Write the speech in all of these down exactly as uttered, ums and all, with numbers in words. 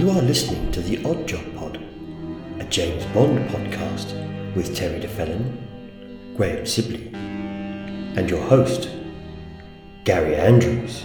are listening to The Odd Job Pod, a James Bond podcast with Terry DeFellon, Graham Sibley, and your host, Gary Andrews.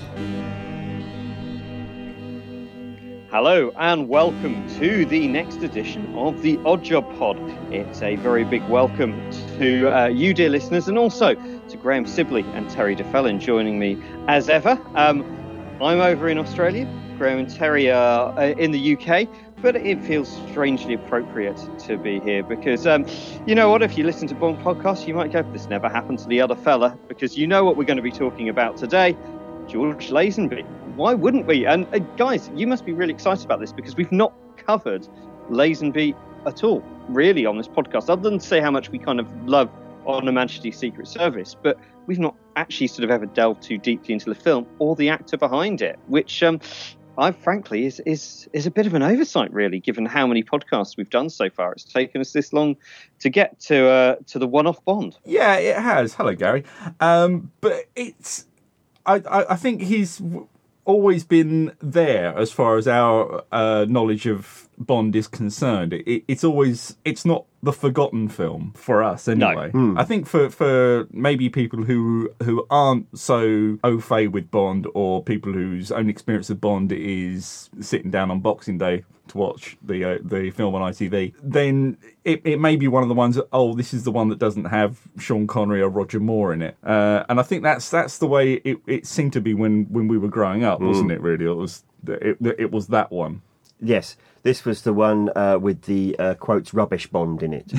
Hello and welcome to the next edition of the Odd Job Pod. It's a very big welcome to uh, you, dear listeners, and also to Graham Sibley and Terry DeFellon joining me as ever. Um, I'm over in Australia. Graham and Terry are in the U K, but it feels strangely appropriate to be here because, um, you know what, if you listen to Bond podcasts, you might go, this never happened to the other fella, because you know what we're going to be talking about today, George Lazenby. Why wouldn't we? And uh, guys, you must be really excited about this because we've not covered Lazenby at all, really, on this podcast, other than to say how much we kind of love On Her Majesty's Secret Service, but we've not actually sort of ever delved too deeply into the film or the actor behind it, which um, I frankly is is is a bit of an oversight, really, given how many podcasts we've done so far. It's taken us this long to get to uh, to the one-off Bond. Yeah, it has. Hello, Gary. Um, but it's I, I I think he's always been there as far as our uh, knowledge of Bond is concerned. It, it's always it's not the forgotten film for us anyway. No. Mm. I think for, for maybe people who who aren't so au fait with Bond, or people whose own experience of Bond is sitting down on Boxing Day to watch the uh, the film on I T V, then it, it may be one of the ones that, oh, this is the one that doesn't have Sean Connery or Roger Moore in it. Uh, and I think that's that's the way it, it seemed to be when, when we were growing up, mm. wasn't it, really? It was it, it was that one. Yes, this was the one uh, with the uh, quotes rubbish Bond in it.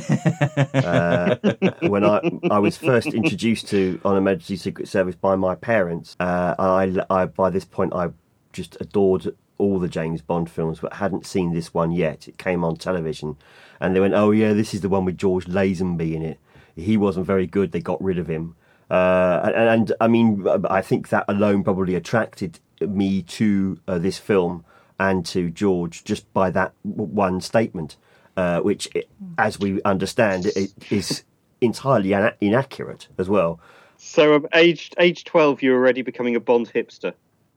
uh, when I I was first introduced to On Her Majesty's Secret Service by my parents, uh, I, I by this point I just adored all the James Bond films, but hadn't seen this one yet. It came on television, and they went, "Oh yeah, this is the one with George Lazenby in it. He wasn't very good. They got rid of him." Uh, and, and I mean, I think that alone probably attracted me to uh, this film and to George just by that one statement, uh, which, as we understand, it is entirely ina- inaccurate as well. So, um, age age twelve, you're already becoming a Bond hipster.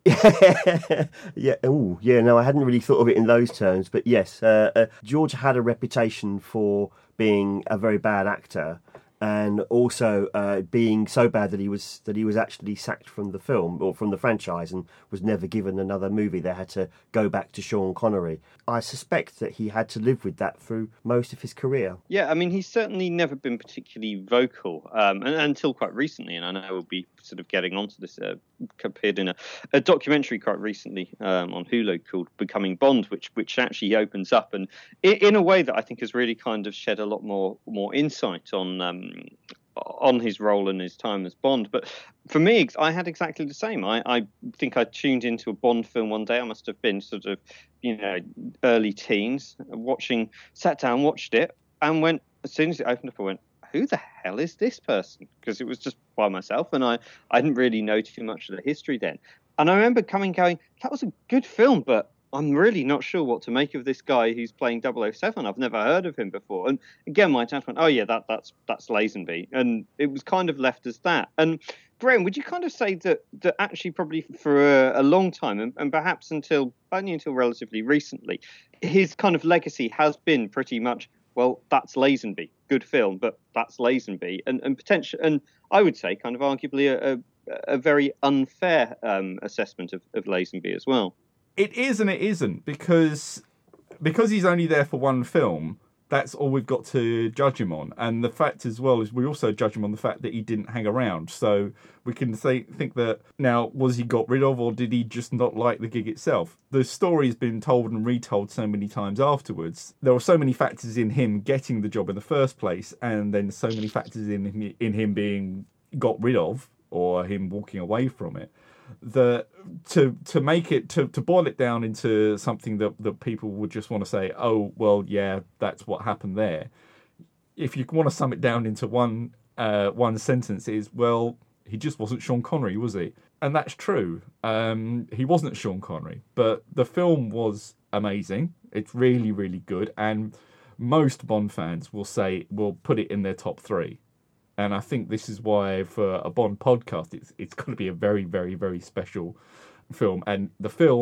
yeah, oh, yeah. No, I hadn't really thought of it in those terms, but yes, uh, uh, George had a reputation for being a very bad actor, and also uh, being so bad that he was that he was actually sacked from the film or from the franchise and was never given another movie. They had to go back to Sean Connery. I suspect that he had to live with that through most of his career. Yeah, I mean, he's certainly never been particularly vocal um, and, until quite recently, and I know we'll be sort of getting onto this. Uh, appeared in a, a documentary quite recently um, on Hulu called Becoming Bond, which which actually opens up and in, in a way that I think has really kind of shed a lot more more insight on um, on his role and his time as Bond. But for me, I had exactly the same. I, I think I tuned into a Bond film one day. I must have been sort of, you know, early teens, watching, sat down, watched it, and went, as soon as it opened up, I went, who the hell is this person? Because it was just by myself, and I, I didn't really know too much of the history then. And I remember coming going, that was a good film, but I'm really not sure what to make of this guy who's playing double oh seven. I've never heard of him before. And again, my dad went, oh yeah, that that's that's Lazenby. And it was kind of left as that. And Graham, would you kind of say that, that actually probably for a, a long time, and, and perhaps until only until relatively recently, his kind of legacy has been pretty much, well, that's Lazenby. Good film, but that's Lazenby. And and potential, and I would say kind of arguably a, a, a very unfair um, assessment of, of Lazenby as well. It is and it isn't, because because he's only there for one film, that's all we've got to judge him on. And the fact as well is we also judge him on the fact that he didn't hang around. So we can say think that, now, was he got rid of, or did he just not like the gig itself? The story's been told and retold so many times afterwards. There were so many factors in him getting the job in the first place, and then so many factors in him, in him being got rid of, or him walking away from it, that to to make it to, to boil it down into something that, that people would just want to say, oh well, yeah, that's what happened there. If you want to sum it down into one uh, one sentence, is, well, he just wasn't Sean Connery, was he? And that's true. Um, he wasn't Sean Connery, but the film was amazing. It's really, really good, and most Bond fans will say will put it in their top three. And I think this is why, for a Bond podcast, it's it's going to be a very, very, very special film. And the film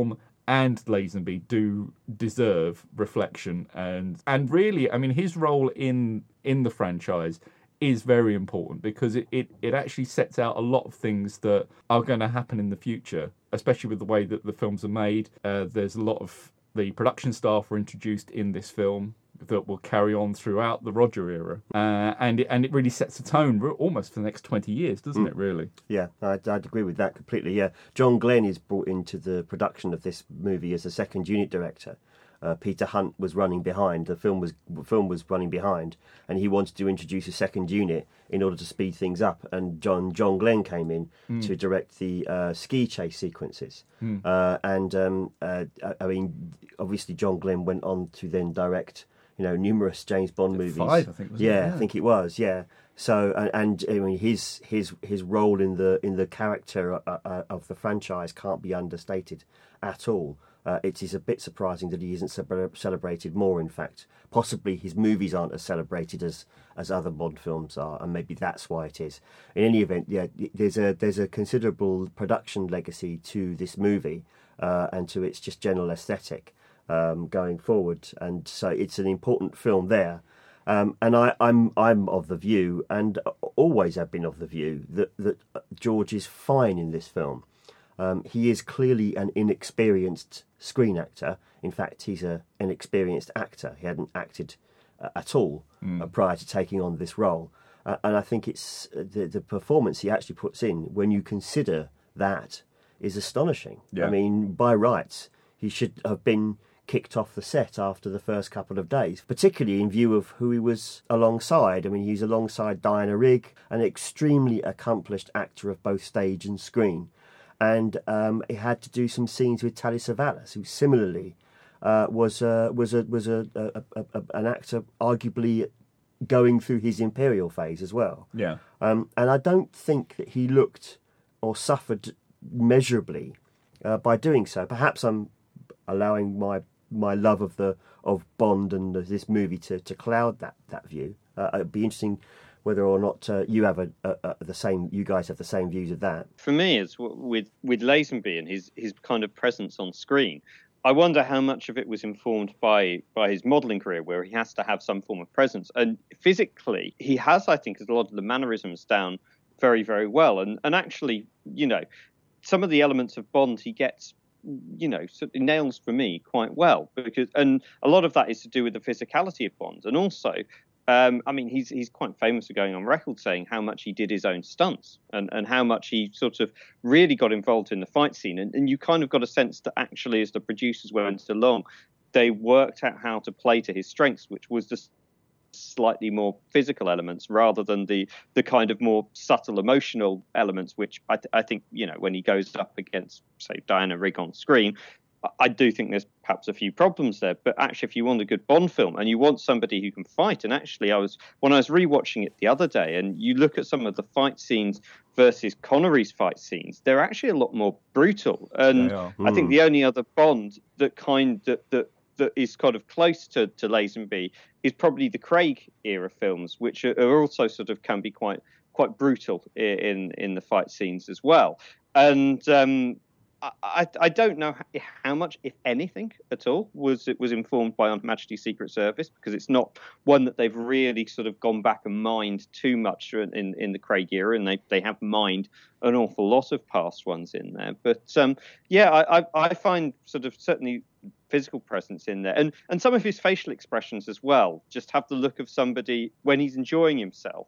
and Lazenby do deserve reflection, and and really, I mean, his role in in the franchise is very important because it, it, it actually sets out a lot of things that are going to happen in the future, especially with the way that the films are made. Uh, there's a lot of the production staff were introduced in this film that will carry on throughout the Roger era, uh, and it, and it really sets a tone almost for the next twenty years, doesn't mm. it? Really? Yeah, I'd, I'd agree with that completely. Yeah, John Glenn is brought into the production of this movie as a second unit director. Uh, Peter Hunt was running behind. The film was film was running behind, and he wanted to introduce a second unit in order to speed things up. And John John Glenn came in mm. to direct the uh, ski chase sequences. Mm. Uh, and um, uh, I mean, obviously, John Glenn went on to then direct, you know, numerous James Bond movies. Five, I think. Wasn't yeah, it? yeah, I think it was. Yeah. So, and, and I mean, his his his role in the in the character uh, uh, of the franchise can't be understated at all. Uh, it is a bit surprising that he isn't celebrated more, in fact. Possibly his movies aren't as celebrated as, as other Bond films are, and maybe that's why it is. In any event, yeah, there's a there's a considerable production legacy to this movie uh, and to its just general aesthetic um, going forward, and so it's an important film there. Um, and I, I'm I'm of the view, and always have been of the view, that, that George is fine in this film. Um, he is clearly an inexperienced screen actor. In fact, he's a, an experienced actor. He hadn't acted uh, at all mm. uh, prior to taking on this role. Uh, and I think it's uh, the, the performance he actually puts in, when you consider that, is astonishing. Yeah. I mean, by rights, he should have been kicked off the set after the first couple of days, particularly in view of who he was alongside. I mean, he's alongside Diana Rigg, an extremely accomplished actor of both stage and screen. And um, he had to do some scenes with Telly Savalas, who similarly uh, was uh, was a was a, a, a, a an actor arguably going through his Imperial phase as well. Yeah. Um, and I don't think that he looked or suffered measurably uh, by doing so. Perhaps I'm allowing my my love of the of Bond and this movie to, to cloud that that view. Uh, it'd be interesting whether or not uh, you have a, a, a, the same, you guys have the same views of that. For me, it's with with Lazenby and his his kind of presence on screen. I wonder how much of it was informed by by his modelling career, where he has to have some form of presence. And physically, he has, I think, a lot of the mannerisms down very, very well. And and actually, you know, some of the elements of Bond he gets, you know, sort of nails for me quite well, because and a lot of that is to do with the physicality of Bond, and also. Um, I mean, he's he's quite famous for going on record saying how much he did his own stunts and, and how much he sort of really got involved in the fight scene. And, and you kind of got a sense that actually, as the producers went along, they worked out how to play to his strengths, which was the slightly more physical elements rather than the the kind of more subtle emotional elements, which I, th- I think, you know, when he goes up against, say, Diana Rigg on screen, I do think there's perhaps a few problems there, but actually, if you want a good Bond film and you want somebody who can fight, and actually, I was when I was rewatching it the other day, and you look at some of the fight scenes versus Connery's fight scenes, they're actually a lot more brutal. And mm. I think the only other Bond that kind that that that is kind of close to to Lazenby is probably the Craig era films, which are, are also sort of can be quite quite brutal in in the fight scenes as well. And um, I, I don't know how much, if anything at all, was it was informed by Her Majesty's Secret Service, because it's not one that they've really sort of gone back and mined too much in, in the Craig era, and they, they have mined an awful lot of past ones in there. But um, yeah, I, I, I find sort of certainly physical presence in there, and, and some of his facial expressions as well, just have the look of somebody when he's enjoying himself.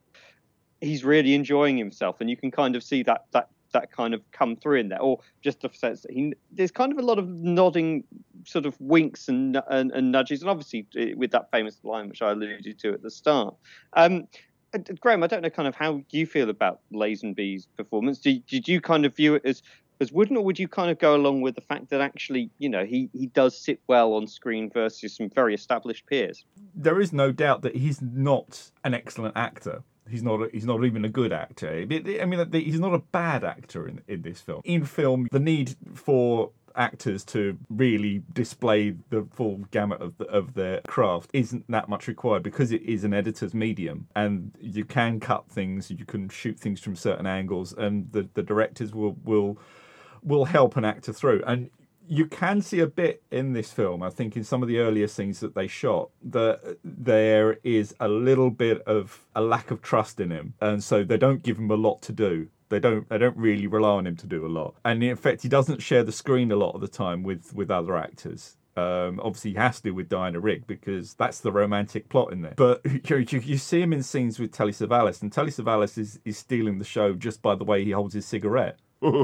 He's really enjoying himself, and you can kind of see that that. that kind of come through in there, or just the sense that he, there's kind of a lot of nodding sort of winks and, and, and nudges, and obviously with that famous line which I alluded to at the start. Um, Graham, I don't know kind of how you feel about Lazenby's performance. Did, did you kind of view it as as wooden, or would you kind of go along with the fact that actually, you know, he, he does sit well on screen versus some very established peers? There is no doubt that he's not an excellent actor. He's not. A, he's not even a good actor. I mean, he's not a bad actor in, in this film. In film, the need for actors to really display the full gamut of the, of their craft isn't that much required, because it is an editor's medium, and you can cut things, you can shoot things from certain angles, and the, the directors will will will help an actor through. And you can see a bit in this film, I think, in some of the earlier scenes that they shot, that there is a little bit of a lack of trust in him. And so they don't give him a lot to do. They don't they don't really rely on him to do a lot. And in fact, he doesn't share the screen a lot of the time with, with other actors. Um, obviously, he has to with Diana Rigg because that's the romantic plot in there. But you, you, you see him in scenes with Telly Savalas, and Telly Savalas is, is stealing the show just by the way he holds his cigarette.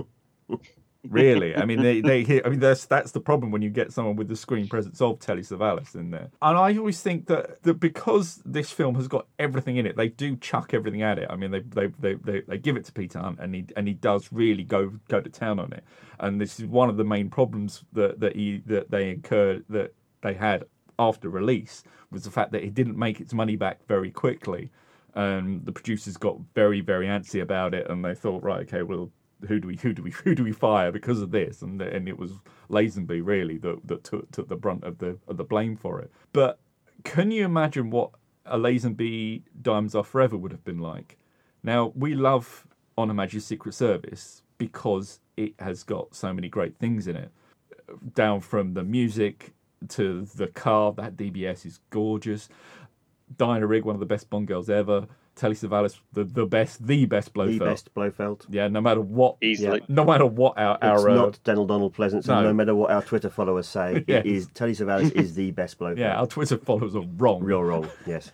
Really, I mean, they, they, I mean, that's that's the problem when you get someone with the screen presence of Telly Savalas in there. And I always think that, that because this film has got everything in it, they do chuck everything at it. I mean, they they, they, they, they give it to Peter Hunt, and he and he does really go go to town on it. And this is one of the main problems that that he that they incurred that they had after release was the fact that it didn't make its money back very quickly. And the producers got very very antsy about it, and they thought, right, okay, well. Who do we who do we who do we fire because of this? And and it was Lazenby really that that took, took the brunt of the of the blame for it. But can you imagine what a Lazenby Diamonds Are Forever would have been like? Now we love On Her Majesty's Secret Service because it has got so many great things in it, down from the music to the car. That D B S is gorgeous. Diana Rigg, one of the best Bond girls ever. Telly Savalas, the, the best, the best Blofeld. The best Blofeld. Yeah, no matter what, easily. No matter what our It's our not uh, Donald Donald Pleasance, no. and no matter what our Twitter followers say, Yes. it is Telly Savalas is the best Blofeld. yeah, our Twitter followers are wrong. Real wrong. Yes.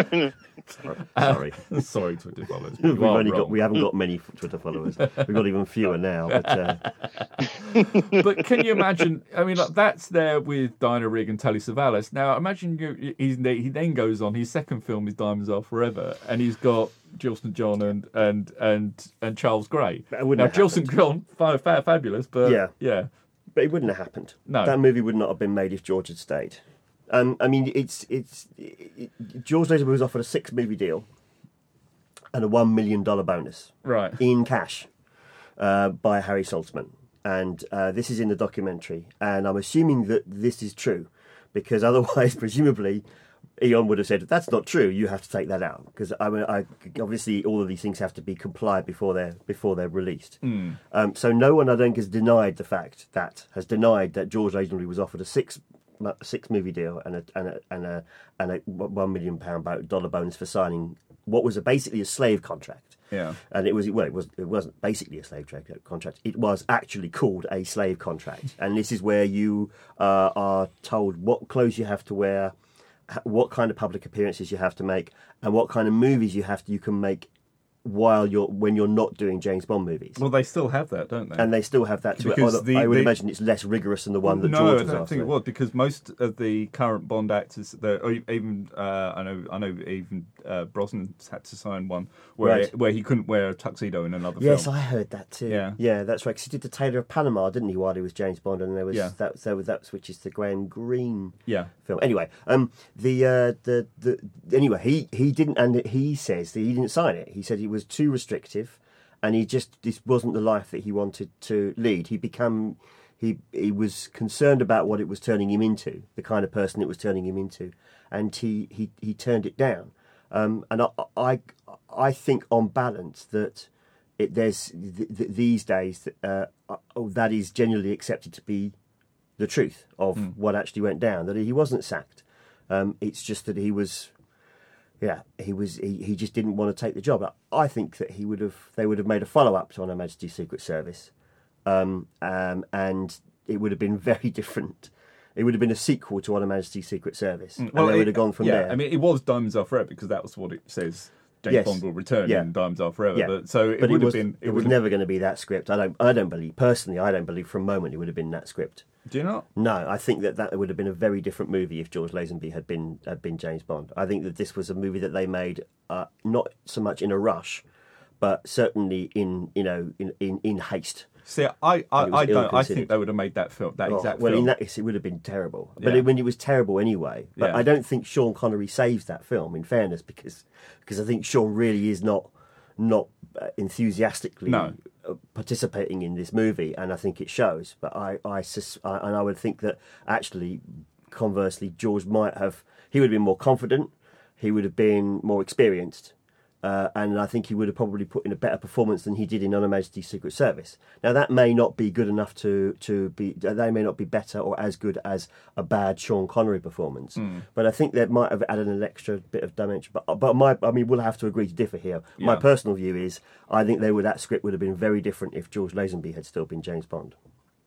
Uh, Sorry. Sorry, Twitter followers. We've You are only wrong. got we haven't got many Twitter followers. We've got even fewer now. But uh, But can you imagine? I mean, like, that's there with Diana Rigg and Telly Savalas. Now, imagine you, he's, he then goes on. His second film is Diamonds Are Forever, and he's got Jill Saint John and and and and Charles Gray. That wouldn't now, have Jill Saint John, fa- fa- fabulous, but Yeah. yeah, but it wouldn't have happened. No. That movie would not have been made if George had stayed. Um, I mean, it's it's it, it, George Lazenby was offered a six movie deal and a one million dollar bonus right. in cash uh, by Harry Saltzman, and uh, this is in the documentary. And I'm assuming that this is true because otherwise, presumably, Eon would have said that's not true. You have to take that out because I mean, I, obviously, all of these things have to be complied before they're before they're released. Mm. Um, so no one, I think, has denied the fact that has denied that George Lazenby was offered a six six movie deal and a and a and a, and a one million pound dollar bonus for signing what was a, basically a slave contract. Yeah. And it was well, it was it wasn't basically a slave trade contract. It was actually called a slave contract. And this is where you uh, are told what clothes you have to wear, what kind of public appearances you have to make, and what kind of movies you have to you can make while you're when you're not doing James Bond movies. Well, they still have that, don't they? And they still have that to it. Because Although the- I would the- imagine it's less rigorous than the one that no, George I was don't after. think it was because most of the current Bond actors, they're- or even uh, I know, I know, even uh, Brosnan's had to sign one where Right. where he couldn't wear a tuxedo in another Yes, film. I heard that too. Yeah. yeah, that's right. Because he did the Tailor of Panama, didn't he? While he was James Bond, and there was Yeah. that. So that's which is the Graham Greene Yeah, film. Anyway, um, the uh, the the anyway, he he didn't, and he says that he didn't sign it. He said it was too restrictive, and he just this wasn't the life that he wanted to lead. He become he he was concerned about what it was turning him into, the kind of person it was turning him into, and he he he turned it down. Um, and I, I I think on balance that it there's th- th- these days uh, oh, that is generally accepted to be the truth of Mm. what actually went down. That he wasn't sacked. Um, it's just that he was, yeah, he was. He, he just didn't want to take the job. I think that he would have. They would have made a follow up to On Her Majesty's Secret Service, um, um, and it would have been very different. It would have been a sequel to On Her Majesty's Secret Service, and they it- would have gone from yeah, there. I mean, it was Diamonds Are Forever because that was what it says. James Yes. Bond will return Yeah. in Diamonds Are Forever. Yeah. But, so it but would it was, have been. It, would was have- never going to be that script. I don't. I don't believe personally. I don't believe for a moment it would have been that script. Do you not? No, I think that that would have been a very different movie if George Lazenby had been had been James Bond. I think that this was a movie that they made uh, not so much in a rush, but certainly in you know in in, in haste. See, I, I, And it was I don't. I ill-considered. think they would have made that film, that Oh, exact well, film. in that case, it would have been terrible. But Yeah. it, when it was terrible anyway. But Yeah. I don't think Sean Connery saves that film. In fairness, because because I think Sean really is not not uh, enthusiastically No. uh, participating in this movie, and I think it shows. But I I, sus- I and I would think that actually, conversely, George might have he would have been more confident. He would have been more experienced. Uh, and I think he would have probably put in a better performance than he did in On Her Majesty's Secret Service. Now that may not be good enough to to be. They may not be better or as good as a bad Sean Connery performance. Mm. But I think that might have added an extra bit of dimension. But but my I mean we'll have to agree to differ here. Yeah. My personal view is I think they would that script would have been very different if George Lazenby had still been James Bond.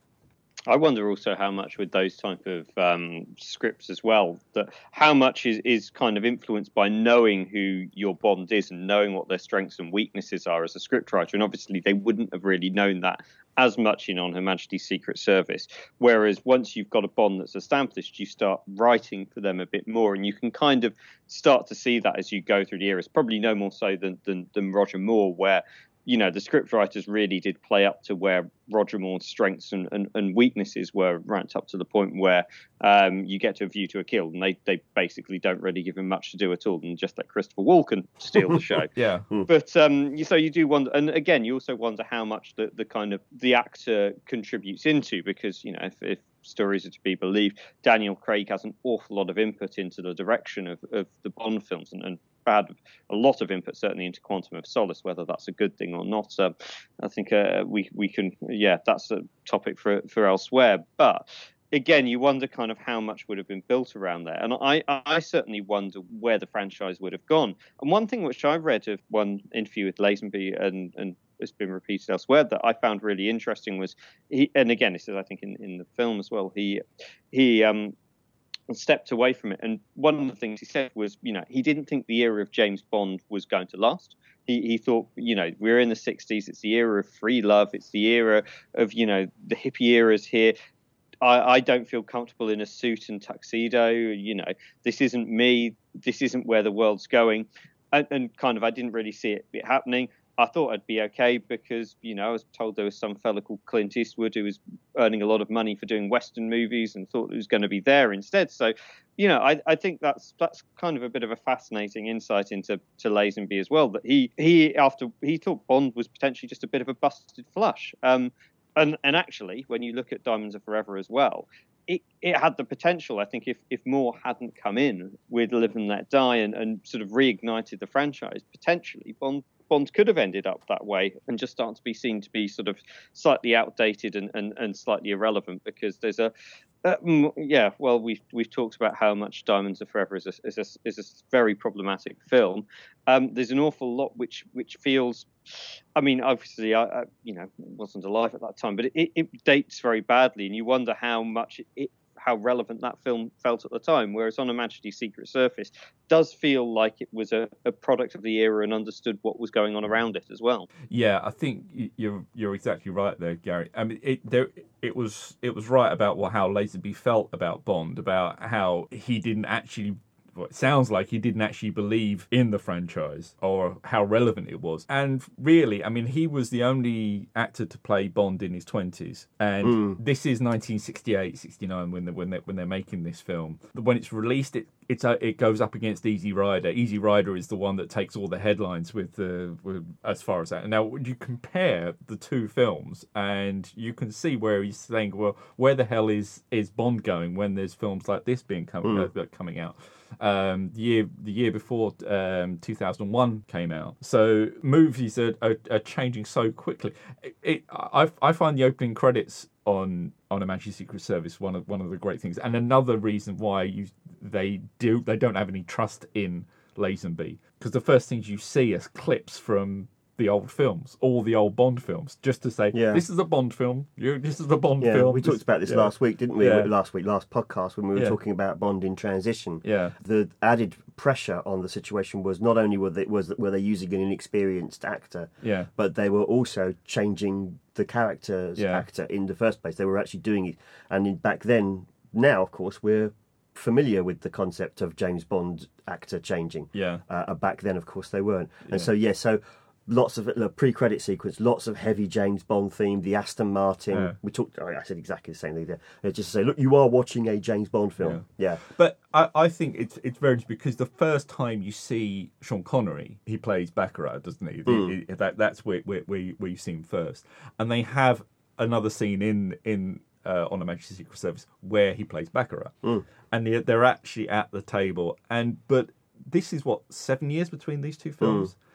I wonder also how much with those type of um, scripts as well, that how much is, is kind of influenced by knowing who your Bond is and knowing what their strengths and weaknesses are as a scriptwriter. And obviously they wouldn't have really known that as much in On Her Majesty's Secret Service. Whereas once you've got a Bond that's established, you start writing for them a bit more, and you can kind of start to see that as you go through the eras. Probably no more so than, than, than Roger Moore, where you know, the script writers really did play up to where Roger Moore's strengths and, and, and weaknesses were ranked up to the point where um, you get to A View to a Kill, and they, they basically don't really give him much to do at all, and just let Christopher Walken steal the show. yeah. But um, so you do wonder, and again, you also wonder how much the, the kind of the actor contributes into, because, you know, if, if stories are to be believed, Daniel Craig has an awful lot of input into the direction of, of the Bond films, and, and had a lot of input certainly into Quantum of Solace. Whether that's a good thing or not, uh, I think uh, we we can yeah that's a topic for for elsewhere. But again, you wonder kind of how much would have been built around there, and I I certainly wonder where the franchise would have gone. And one thing which I read of one interview with Lazenby and and has been repeated elsewhere that I found really interesting was he, and again this is I think in, in the film as well, he he um stepped away from it, and one of the things he said was, you know, he didn't think the era of James Bond was going to last. He he thought, you know, we're in the sixties, it's the era of free love, it's the era of, you know, the hippie era's here. I, I don't feel comfortable in a suit and tuxedo, you know, this isn't me, this isn't where the world's going. And, and kind of, I didn't really see it, it happening. I thought I'd be okay because, you know, I was told there was some fella called Clint Eastwood who was earning a lot of money for doing Western movies and thought it was going to be there instead. So, you know, I, I think that's that's kind of a bit of a fascinating insight into to Lazenby as well, that he he after he thought Bond was potentially just a bit of a busted flush. Um, and and actually, when you look at Diamonds Are Forever as well, it, it had the potential, I think, if, if Moore hadn't come in with Live and Let Die and, and sort of reignited the franchise, potentially Bond Bond could have ended up that way and just started to be seen to be sort of slightly outdated and, and, and slightly irrelevant, because there's a uh, yeah well we've we've talked about how much Diamonds Are Forever is a, is a, is a very problematic film. Um, there's an awful lot which which feels, I mean, obviously I, I you know wasn't alive at that time, but it, it dates very badly, and you wonder how much it, it how relevant that film felt at the time, whereas On Her Majesty's Secret Service does feel like it was a, a product of the era and understood what was going on around it as well. Yeah, I think you're you're exactly right there, Gary. I mean, it there it was it was right about what how Lazenby felt about Bond, about how he didn't actually. Well, it sounds like he didn't actually believe in the franchise or how relevant it was. And really, I mean, he was the only actor to play Bond in his twenties. And mm. this is nineteen sixty-eight, sixty-nine when they're, when they're, when they're making this film. When it's released, it it's a, it goes up against Easy Rider. Easy Rider is the one that takes all the headlines with the with, as far as that. And now, when you compare the two films, and you can see where he's saying, well, where the hell is, is Bond going when there's films like this being coming mm. uh, coming out? Um, the year the year before um, two thousand one came out. So movies are, are, are changing so quickly. It, it, I I find the opening credits on on Her Majesty's Secret Service one of one of the great things, and another reason why you they do they don't have any trust in Lazenby, because the first things you see is clips from the old films, all the old Bond films, just to say, yeah. this is a Bond film, you, this is a Bond yeah, film. We this, talked about this yeah. last week, didn't we? Yeah. Last week, last podcast, when we were yeah. talking about Bond in transition. Yeah. The added pressure on the situation was not only were they, was, were they using an inexperienced actor, yeah. but they were also changing the character's yeah. actor in the first place. They were actually doing it. And in, back then, now, of course, we're familiar with the concept of James Bond actor changing. Yeah. Uh, back then, of course, they weren't. And yeah. so, yeah, so... Lots of the pre-credit sequence, lots of heavy James Bond theme, the Aston Martin. Yeah. We talked. I said exactly the same thing there. Just to say, look, you are watching a James Bond film. Yeah. yeah. But I, I think it's it's very because the first time you see Sean Connery, he plays Baccarat, doesn't he? Mm. That that's where where where you, where you see him first, and they have another scene in in. Uh, on Her Majesty's Secret Service where he plays Baccarat, mm. and they're, they're actually at the table. And but this is what seven years between these two films. Mm.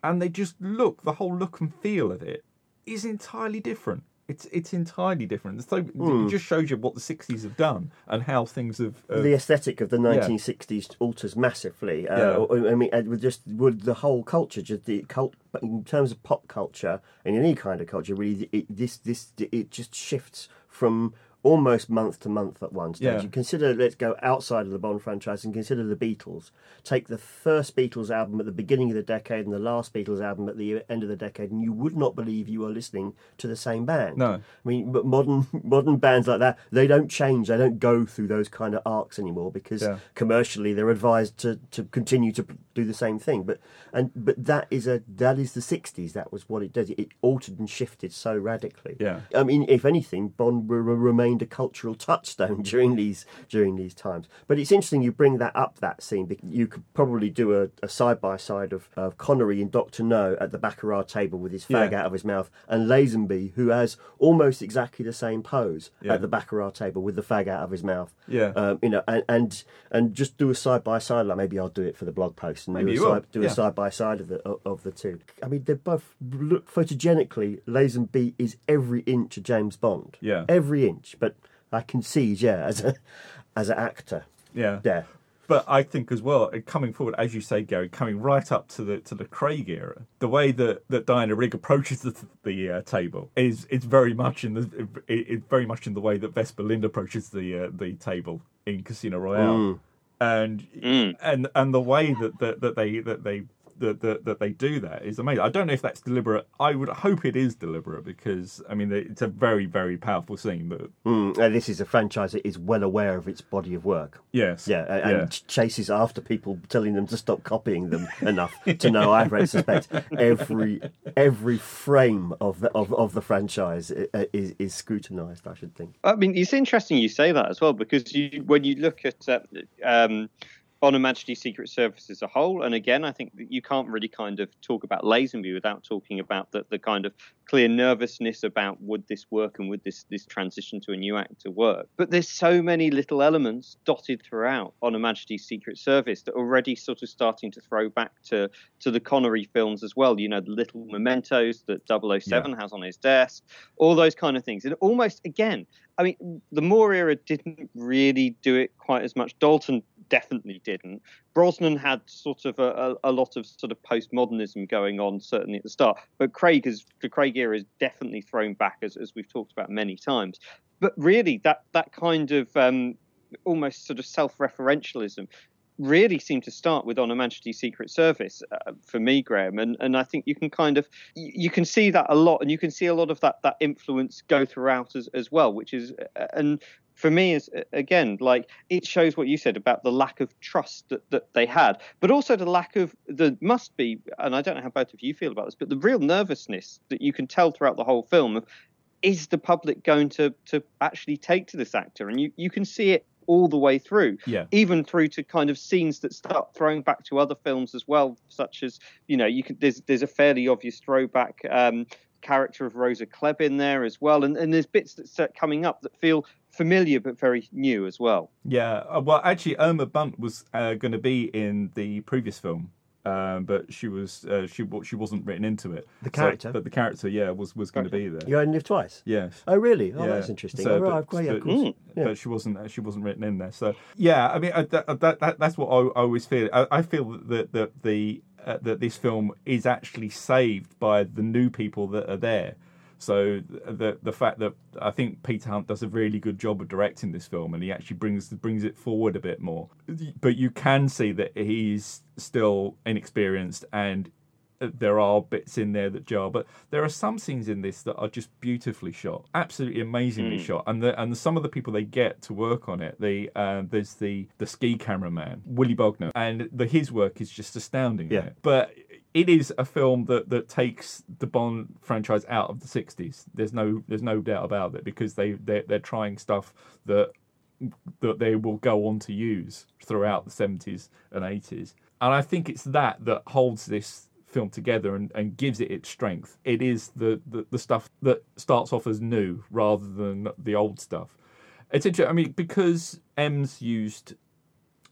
and they just look, the whole look and feel of it is entirely different. It's it's entirely different. So Mm. it just shows you what the sixties have done and how things have. Uh, The aesthetic of the nineteen sixties alters massively. Uh, Yeah. I mean, and with just with the whole culture, just the cult. But in terms of pop culture and any kind of culture, really, it, this this it just shifts from almost month to month at one stage. Yeah. You consider, let's go outside of the Bond franchise and consider the Beatles. Take the first Beatles album at the beginning of the decade and the last Beatles album at the end of the decade, and you would not believe you are listening to the same band. No. I mean, but modern modern bands like that, they don't change. They don't go through those kind of arcs anymore because Yeah. commercially they're advised to, to continue to do the same thing. But and but that is a that is the sixties. That was what it did. It altered and shifted so radically. Yeah. I mean, if anything, Bond re- remained a cultural touchstone during these during these times. But it's interesting you bring that up, that scene, because you could probably do a, a side-by-side of, of Connery and Doctor No at the Baccarat table with his fag Yeah. out of his mouth, and Lazenby, who has almost exactly the same pose Yeah. at the Baccarat table with the fag out of his mouth. Yeah. Um, you know, and, and and just do a side-by-side, like maybe I'll do it for the blog post, and Maybe do, you a, will, side, do yeah. a side-by-side of the of, of the two. I mean, they both look photogenically, Lazenby is every inch of James Bond. Yeah. Every inch, but I concede, yeah, as a as an actor, Yeah. yeah, But I think as well, uh, coming forward, as you say, Gary, coming right up to the to the Craig era, the way that, that Diana Rigg approaches the the uh, table is is very much in the it, it very much in the way that Vesper Lind approaches the uh, the table in Casino Royale, Mm. and Mm. and and the way that, that, that they that they that, that that they do that is amazing. I don't know if that's deliberate. I would hope it is deliberate because I mean it's a very very powerful scene. But mm. And this is a franchise that is well aware of its body of work. yes, Yeah, a- and yeah. ch- chases after people, telling them to stop copying them enough to know, I suspect, every every frame of the of, of the franchise i- is is scrutinised, I should think. I mean, it's interesting you say that as well, because you, when you look at uh, um, On Her Majesty's Secret Service as a whole, and again, I think that you can't really kind of talk about Lazenby without talking about the, the kind of clear nervousness about would this work and would this, this transition to a new actor work. But there's so many little elements dotted throughout On Her Majesty's Secret Service that are already sort of starting to throw back to, to the Connery films as well. You know, the little mementos that double oh seven Yeah. has on his desk, all those kind of things. And almost, again, I mean, the Moore era didn't really do it quite as much. Dalton definitely didn't. Brosnan had sort of a, a, a lot of sort of postmodernism going on, certainly at the start. But Craig is the Craig era is definitely thrown back, as as we've talked about many times. But really, that that kind of um, almost sort of self-referentialism really seemed to start with On Her Majesty's Secret Service uh, for me, Graham, and and I think you can kind of you can see that a lot, and you can see a lot of that that influence go throughout as as well, which is uh, and. For me, is again, like it shows what you said about the lack of trust that, that they had, but also the lack of the must be, and I don't know how both of you feel about this, but the real nervousness that you can tell throughout the whole film of, is the public going to to actually take to this actor? And you, you can see it all the way through, Yeah. even through to kind of scenes that start throwing back to other films as well, such as, you know, you could there's there's a fairly obvious throwback um, character of Rosa Klebb in there as well, and, and there's bits that start coming up that feel familiar but very new as well. Yeah, uh, well, actually, Irma Bunt was uh, going to be in the previous film, um, but she was uh, she wa- she wasn't written into it. The So- character? but the character, yeah, was was going to be there. You only live twice. Yes. Oh, really? Oh, Yeah. that's interesting. So, oh, right, but, yeah, of but- course. Mm. Yeah. but she wasn't uh, she wasn't written in there. So yeah, I mean uh, that, that, that that's what I, I always feel. I, I feel that that the uh, that this film is actually saved by the new people that are there. So the the fact that I think Peter Hunt does a really good job of directing this film, and he actually brings brings it forward a bit more. But you can see that he's still inexperienced, and there are bits in there that jar. But there are some scenes in this that are just beautifully shot, absolutely amazingly Mm. shot. And the and some of the people they get to work on it, the uh, there's the the ski cameraman Willie Bogner, and the his work is just astounding. in Yeah. it. But it is a film that, that takes the Bond franchise out of the sixties. There's no there's no doubt about it, because they they're, they're trying stuff that that they will go on to use throughout the seventies and eighties. And I think it's that that holds this film together and, and gives it its strength. It is the, the, the stuff that starts off as new rather than the old stuff. It's interesting. I mean, because M's used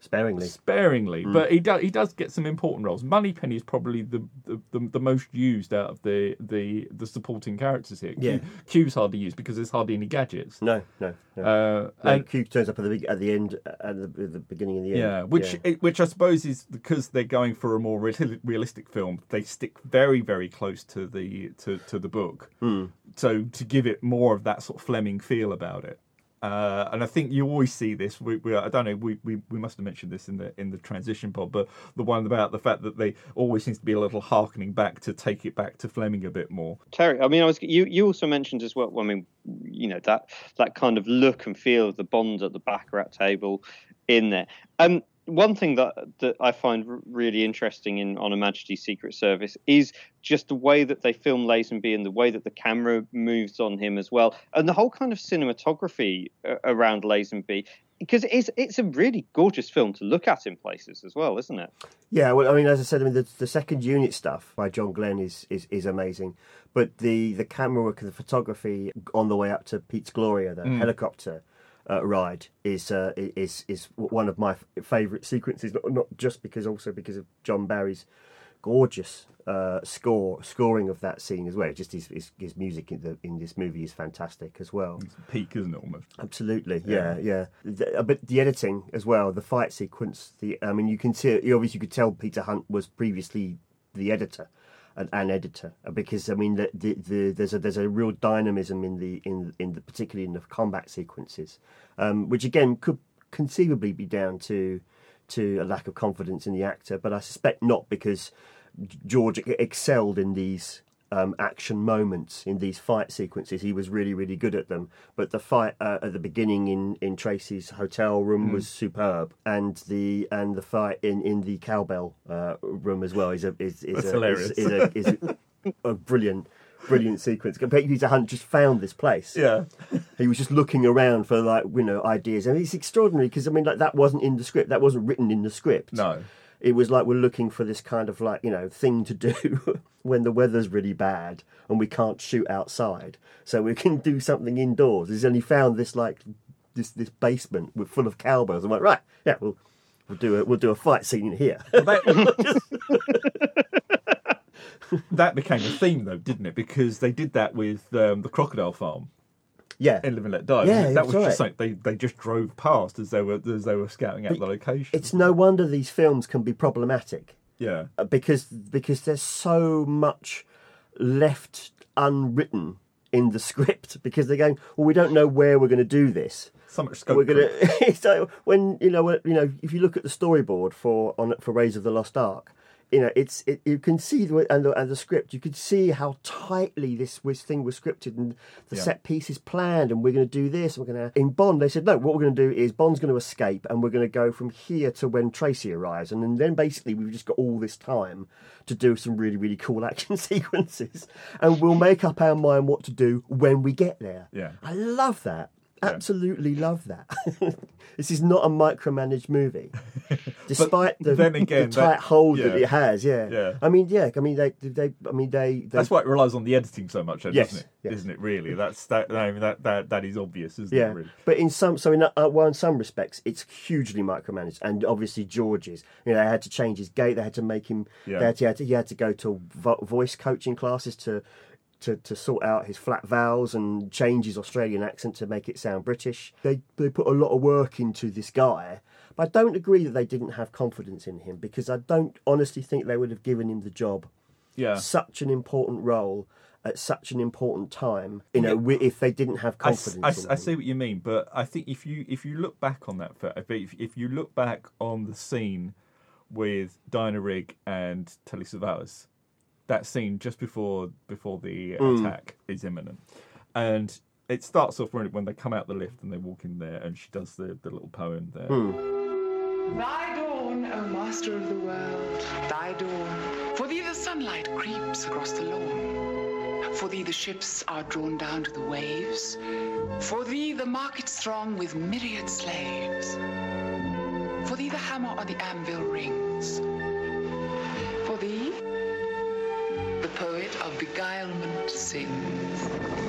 Sparingly. Sparingly, mm. but he does he does get some important roles. Moneypenny is probably the, the, the, the most used out of the, the, the supporting characters here. Yeah. Q, Q's hardly used because there's hardly any gadgets. No, no, no. Uh, no and, Q turns up at the at the end, at the, the beginning and the end. Yeah, which yeah. which I suppose is because they're going for a more real, realistic film. They stick very very close to the to, to the book, mm. so to give it more of that sort of Fleming feel about it. Uh, and I think you always see this. We, we, I don't know. We, we, we must have mentioned this in the in the transition pod, but the one about the fact that they always seems to be a little harkening back to take it back to Fleming a bit more. Terry, I mean, I was you. You also mentioned as well. I mean, you know that that kind of look and feel of the Bond at the baccarat table in there. Um, one thing that that I find really interesting in On Her Majesty's Secret Service is just the way that they film Lazenby and the way that the camera moves on him as well, and the whole kind of cinematography around Lazenby, because it's it's a really gorgeous film to look at in places as well, isn't it? Yeah, well, I mean, as I said, I mean the, the second unit stuff by John Glenn is, is, is amazing, but the, the camera work and the photography on the way up to Pete's Gloria, the mm. helicopter Uh, ride is uh, is is one of my favourite sequences. Not, not just because, also because of John Barry's gorgeous uh, score scoring of that scene as well. Just his his, his music in the in this movie is fantastic as well. It's a peak, isn't it? Almost. Absolutely, yeah, yeah. yeah. The, but the editing as well, the fight sequence. The I mean, you can see. Obviously, you could tell Peter Hunt was previously the editor. An, an editor, because I mean the, the, the, there's a there's a real dynamism in the in in the particularly in the combat sequences, um, which again could conceivably be down to to a lack of confidence in the actor, but I suspect not, because George excelled in these um, action moments, in these fight sequences. He was really really good at them. But the fight uh, at the beginning in, in Tracy's hotel room mm. was superb, and the and the fight in, in the cowbell uh, room as well is a is is, a, is, is, a, is a, a brilliant brilliant sequence. Peter Hunt just found this place. Yeah, he was just looking around for like you know ideas, and it's extraordinary because I mean like that wasn't in the script. That wasn't written in the script. No. It was like we're looking for this kind of like, you know, thing to do when the weather's really bad and we can't shoot outside. So we can do something indoors. He's only found this like this this basement with full of cowbells. I'm like, right, yeah, we'll we'll do a we'll do a fight scene in here. That became a theme though, didn't it? Because they did that with um, the Crocodile Farm. Yeah, in Live and Let Die. Yeah, that was right. just like they, they just drove past as they were as they were scouting out but the location. It's no wonder these films can be problematic. Yeah, because because there's so much left unwritten in the script, because they're going, well, we don't know where we're going to do this. So much scope. We're going to so when you know you know if you look at the storyboard for on for Raiders of the Lost Ark. You know, it's it, you can see the and, the and the script. You could see how tightly this was, thing was scripted, and the yeah. set piece is planned. And we're going to do this. And we're going to in Bond. They said no. What we're going to do is Bond's going to escape, and we're going to go from here to when Tracy arrives, and then, then basically we've just got all this time to do some really really cool action sequences, and we'll make up our mind what to do when we get there. Yeah, I love that. Absolutely love that. This is not a micromanaged movie, despite the, then again, the tight that, hold yeah. that it has. Yeah. yeah. I mean, yeah. I mean, they, they. I mean, they. they... That's why it relies on the editing so much, then, yes. doesn't it? Yes. Isn't it really? That's that. I mean, that that that is obvious, isn't yeah. it? Really? But in some, so in uh, well, in some respects, it's hugely micromanaged, and obviously George's. You know, they had to change his gait. They had to make him. Yeah. They had to, he, had to, he had to go to vo- voice coaching classes to. To, to sort out his flat vowels and change his Australian accent to make it sound British. They they put a lot of work into this guy, but I don't agree that they didn't have confidence in him, because I don't honestly think they would have given him the job. Yeah, such an important role at such an important time. You know, yeah. if they didn't have confidence. I, I, in I him. see what you mean, but I think if you if you look back on that, if if you look back on the scene with Diana Rigg and Telly Savalas. That scene just before before the mm. attack is imminent, and it starts off when, when they come out the lift and they walk in there, and she does the, the little poem there. Mm. Thy dawn, O master of the world, thy dawn. For thee the sunlight creeps across the lawn. For thee the ships are drawn down to the waves. For thee the markets throng with myriad slaves. For thee the hammer on the anvil rings. For thee the poet of beguilement sings.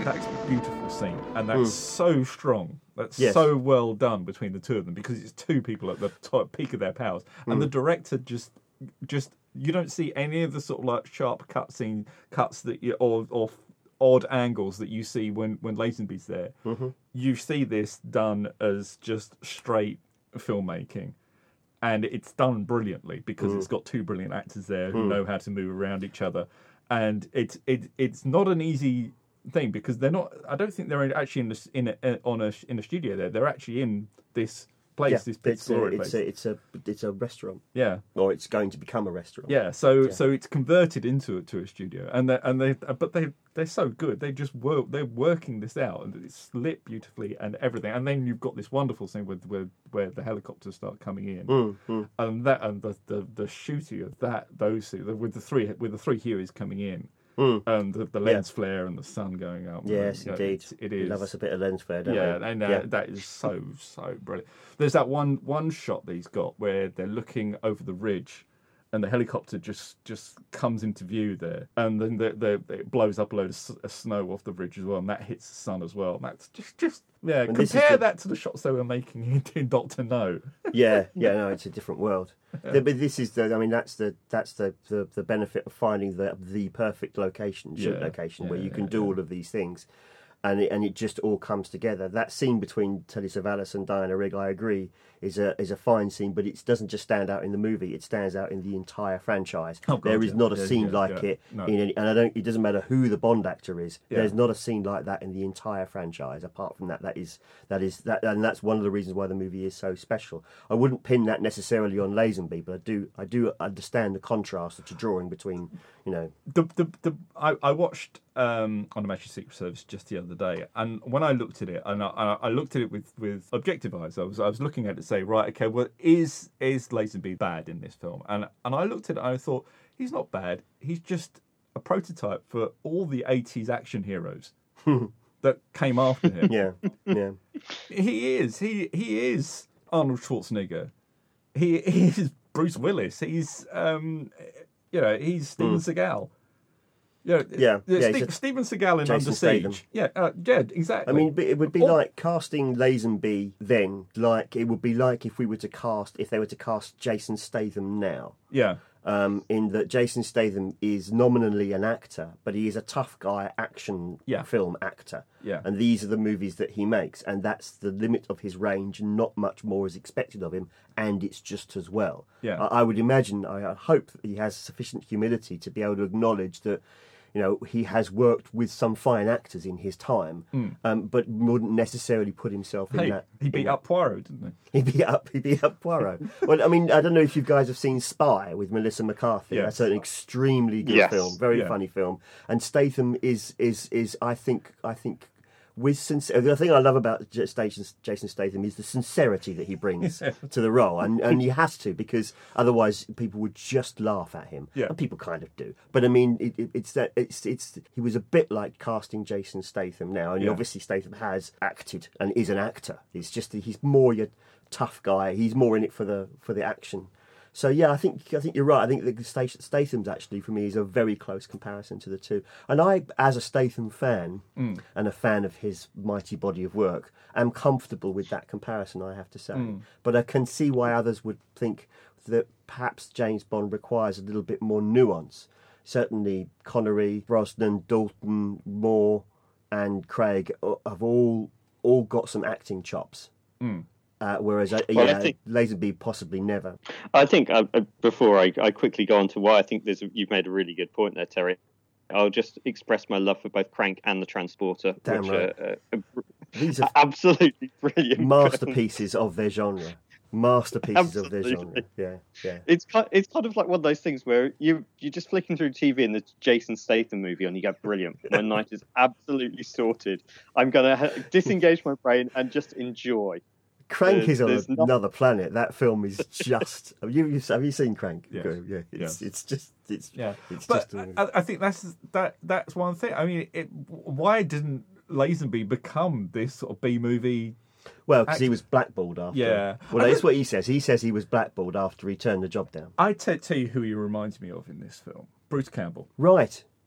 that's a beautiful scene, and that's mm. so strong. That's yes. so well done between the two of them because it's two people at the top, peak of their powers, and mm. the director just, just you don't see any of the sort of like sharp cutscene cuts that you, or or odd angles that you see when when Lazenby's there. Mm-hmm. You see this done as just straight filmmaking. And it's done brilliantly because mm. it's got two brilliant actors there who mm. know how to move around each other. And it's it, it's not an easy thing because they're not. I don't think they're actually in the, in a, on a in a studio there. They're actually in this place. Yeah, this big it's, a, it's a it's a it's a restaurant. Yeah, or it's going to become a restaurant. Yeah, so yeah. so it's converted into to a studio, and they and they but they they're so good. They just work. They're working this out, and it's lit beautifully and everything. And then you've got this wonderful scene with where where the helicopters start coming in, mm, mm. and that and the, the the shooting of that those two, with the three with the three heroes coming in. Mm. And the, the lens yeah. flare and the sun going up. Yes, you know, indeed. It, it is. We love us a bit of lens flare, don't yeah, we? and uh, yeah, that is so, so brilliant. There's that one one shot that he's got where they're looking over the ridge and the helicopter just, just comes into view there. And then the, the, it blows up a load of, of snow off the ridge as well, and that hits the sun as well. And that's just, just yeah, and compare the... that to the shots they were making in Doctor No. yeah, yeah, no, it's a different world. Yeah. But this is the, I mean, that's the that's the, the, the benefit of finding the the perfect location, shoot yeah. location, yeah, where you can yeah, do yeah. all of these things. And it, and it just all comes together. That scene between Telly Savalas and Diana Rigg, I agree, is a is a fine scene, but it doesn't just stand out in the movie; it stands out in the entire franchise. Oh, God, there is yeah. not a yeah, scene yeah, like yeah. it no. in any, and I don't. It doesn't matter who the Bond actor is. Yeah. There's not a scene like that in the entire franchise. Apart from that, that is that is that, and that's one of the reasons why the movie is so special. I wouldn't pin that necessarily on Lazenby, but I do I do understand the contrast that you're drawing between, you know, the the, the I, I watched. Um, on the Majesty's Secret Service just the other day, and when I looked at it, and I, I looked at it with, with objective eyes, I was I was looking at it to say, right, okay, well, is is Lazenby bad in this film? And and I looked at it and I thought he's not bad. He's just a prototype for all the eighties action heroes that came after him. Yeah, yeah. He is. He he is Arnold Schwarzenegger. He, he is Bruce Willis. He's um, you know, he's Steven mm. Seagal. Yeah, yeah, yeah Steve, Steven Seagal in Jason Under Statham. Siege. Yeah, uh, yeah, exactly. I mean, it would be Or, like casting Lazenby then, like it would be like if we were to cast, if they were to cast Jason Statham now. Yeah. Um, in that Jason Statham is nominally an actor, but he is a tough guy action yeah. film actor. Yeah. And these are the movies that he makes, and that's the limit of his range. Not much more is expected of him, and it's just as well. Yeah. I, I would imagine, I hope that he has sufficient humility to be able to acknowledge that, you know, he has worked with some fine actors in his time, mm. um, but wouldn't necessarily put himself in hey, that. He beat up Poirot, didn't he? He beat up. He beat up Poirot. Well, I mean, I don't know if you guys have seen Spy with Melissa McCarthy. Yes. That's an extremely good yes. film, very yeah. funny film. And Statham is is is I think I think. With sincer- the thing I love about Jason, Jason Statham is the sincerity that he brings yeah. to the role, and and he has to, because otherwise people would just laugh at him. Yeah. And people kind of do. But I mean, it, it, it's that it's it's he was a bit like casting Jason Statham now, and yeah. obviously Statham has acted and is an actor. It's just that he's more your tough guy. He's more in it for the for the action. So yeah, I think I think you're right. I think that Statham's actually, for me, is a very close comparison to the two. And I, as a Statham fan mm. and a fan of his mighty body of work, am comfortable with that comparison, I have to say. Mm. But I can see why others would think that perhaps James Bond requires a little bit more nuance. Certainly Connery, Brosnan, Dalton, Moore and Craig have all all got some acting chops. Mm. Uh, whereas, uh, well, yeah, think, Lazenby possibly never. I think, uh, before I, I quickly go on to why I think there's a, you've made a really good point there, Terry, I'll just express my love for both Crank and The Transporter, Damn which right. are, uh, These are absolutely brilliant masterpieces of their genre. Masterpieces Absolutely. of their genre. Yeah, yeah. It's kind, it's kind of like one of those things where you, you're just flicking through T V and the Jason Statham movie on, you go, brilliant. My night is absolutely sorted. I'm going to ha- disengage my brain and just enjoy. Crank There's- is on there's another nothing- planet. That film is just. have you you- have you seen Crank? Yes. Go, yeah, it's Yes. it's just it's Yeah, it's but just. A, I, I think that's that. That's one thing. I mean, it, why didn't Lazenby become this sort of B movie? well, because he was blackballed after. Yeah. Well, I that's mean- what he says. He says he was blackballed after he turned the job down. I t- tell you who he reminds me of in this film: Bruce Campbell. Right.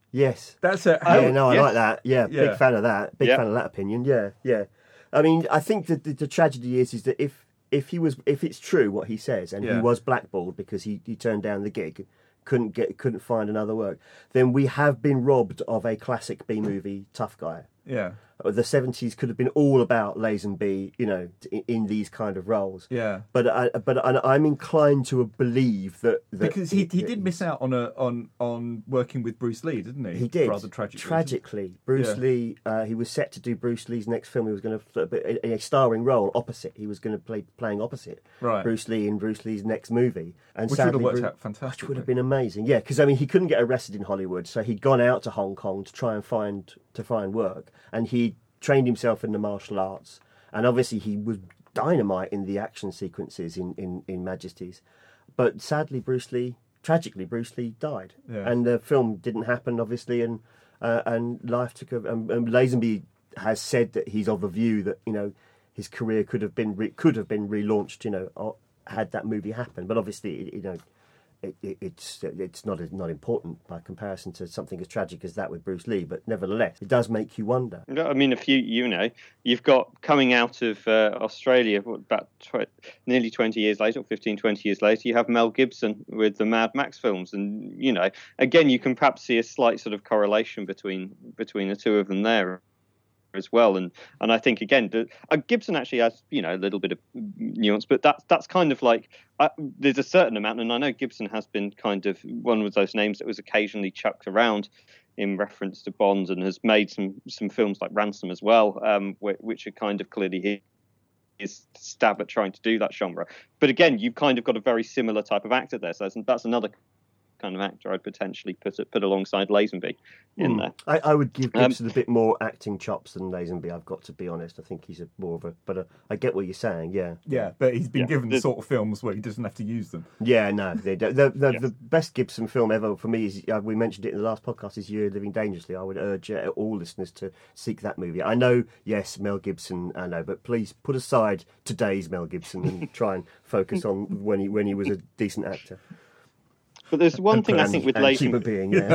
Yes. That's a Oh, yeah, no, I yes. like that. Yeah, Yeah. big fan of that. Big Yeah. fan of that opinion. Yeah, yeah. I mean, I think that the, the tragedy is is that if if he was if it's true what he says and Yeah. he was blackballed because he, he turned down the gig, couldn't get couldn't find another work, then we have been robbed of a classic B movie tough guy. Yeah. The seventies could have been all about Lazenby, you know, in, in these kind of roles. Yeah. But I, but I, I'm inclined to believe that, that Because he, he did miss out on a on on working with Bruce Lee, didn't he? He did. Rather tragically. Tragically, Bruce Yeah. Lee. Uh, he was set to do Bruce Lee's next film. He was going to in a starring role opposite. He was going to play playing opposite Right. Bruce Lee in Bruce Lee's next movie. And Which would have sadly, worked Bru- out fantastically. Which would have been amazing. Yeah, because I mean, he couldn't get arrested in Hollywood, so he'd gone out to Hong Kong to try and find to find work, and he trained himself in the martial arts, and obviously he was dynamite in the action sequences in, in, in Majesties. But sadly, Bruce Lee, tragically, Bruce Lee died, Yeah. and the film didn't happen, obviously, and uh, and life took a. And, and Lazenby has said that he's of the view that you know his career could have been re, could have been relaunched, you know, or, had that movie happened. But obviously, you know. It, it, it's it's not not important by comparison to something as tragic as that with Bruce Lee, but nevertheless, it does make you wonder. I mean, if you you know, you've got coming out of uh, Australia what, about tw- nearly twenty years later, or fifteen, twenty years later, you have Mel Gibson with the Mad Max films, and you know, again, you can perhaps see a slight sort of correlation between between the two of them there as well. And and I think again, the, uh, Gibson actually has you know a little bit of nuance, but that's that's kind of like uh, there's a certain amount, and I know Gibson has been kind of one of those names that was occasionally chucked around in reference to Bond, and has made some some films like Ransom as well, um, which, which are kind of clearly his, his stab at trying to do that genre. But again, you've kind of got a very similar type of actor there, so that's, that's another kind of actor I'd potentially put put alongside Lazenby in Mm. there. I, I would give Um, Gibson a bit more acting chops than Lazenby. I've got to be honest. I think he's a more of a. But uh, I get what you're saying. Yeah. Yeah, but he's been Yeah. given the There's- sort of films where he doesn't have to use them. Yeah, no, they don't. The, the, Yes. the best Gibson film ever for me is, uh, we mentioned it in the last podcast, is You're Living Dangerously. I would urge uh, all listeners to seek that movie. I know, yes, Mel Gibson, I know, but please put aside today's Mel Gibson and try and focus on when he when he was a decent actor. But there's one And thing I and- think with and human Lazenby. being, yeah,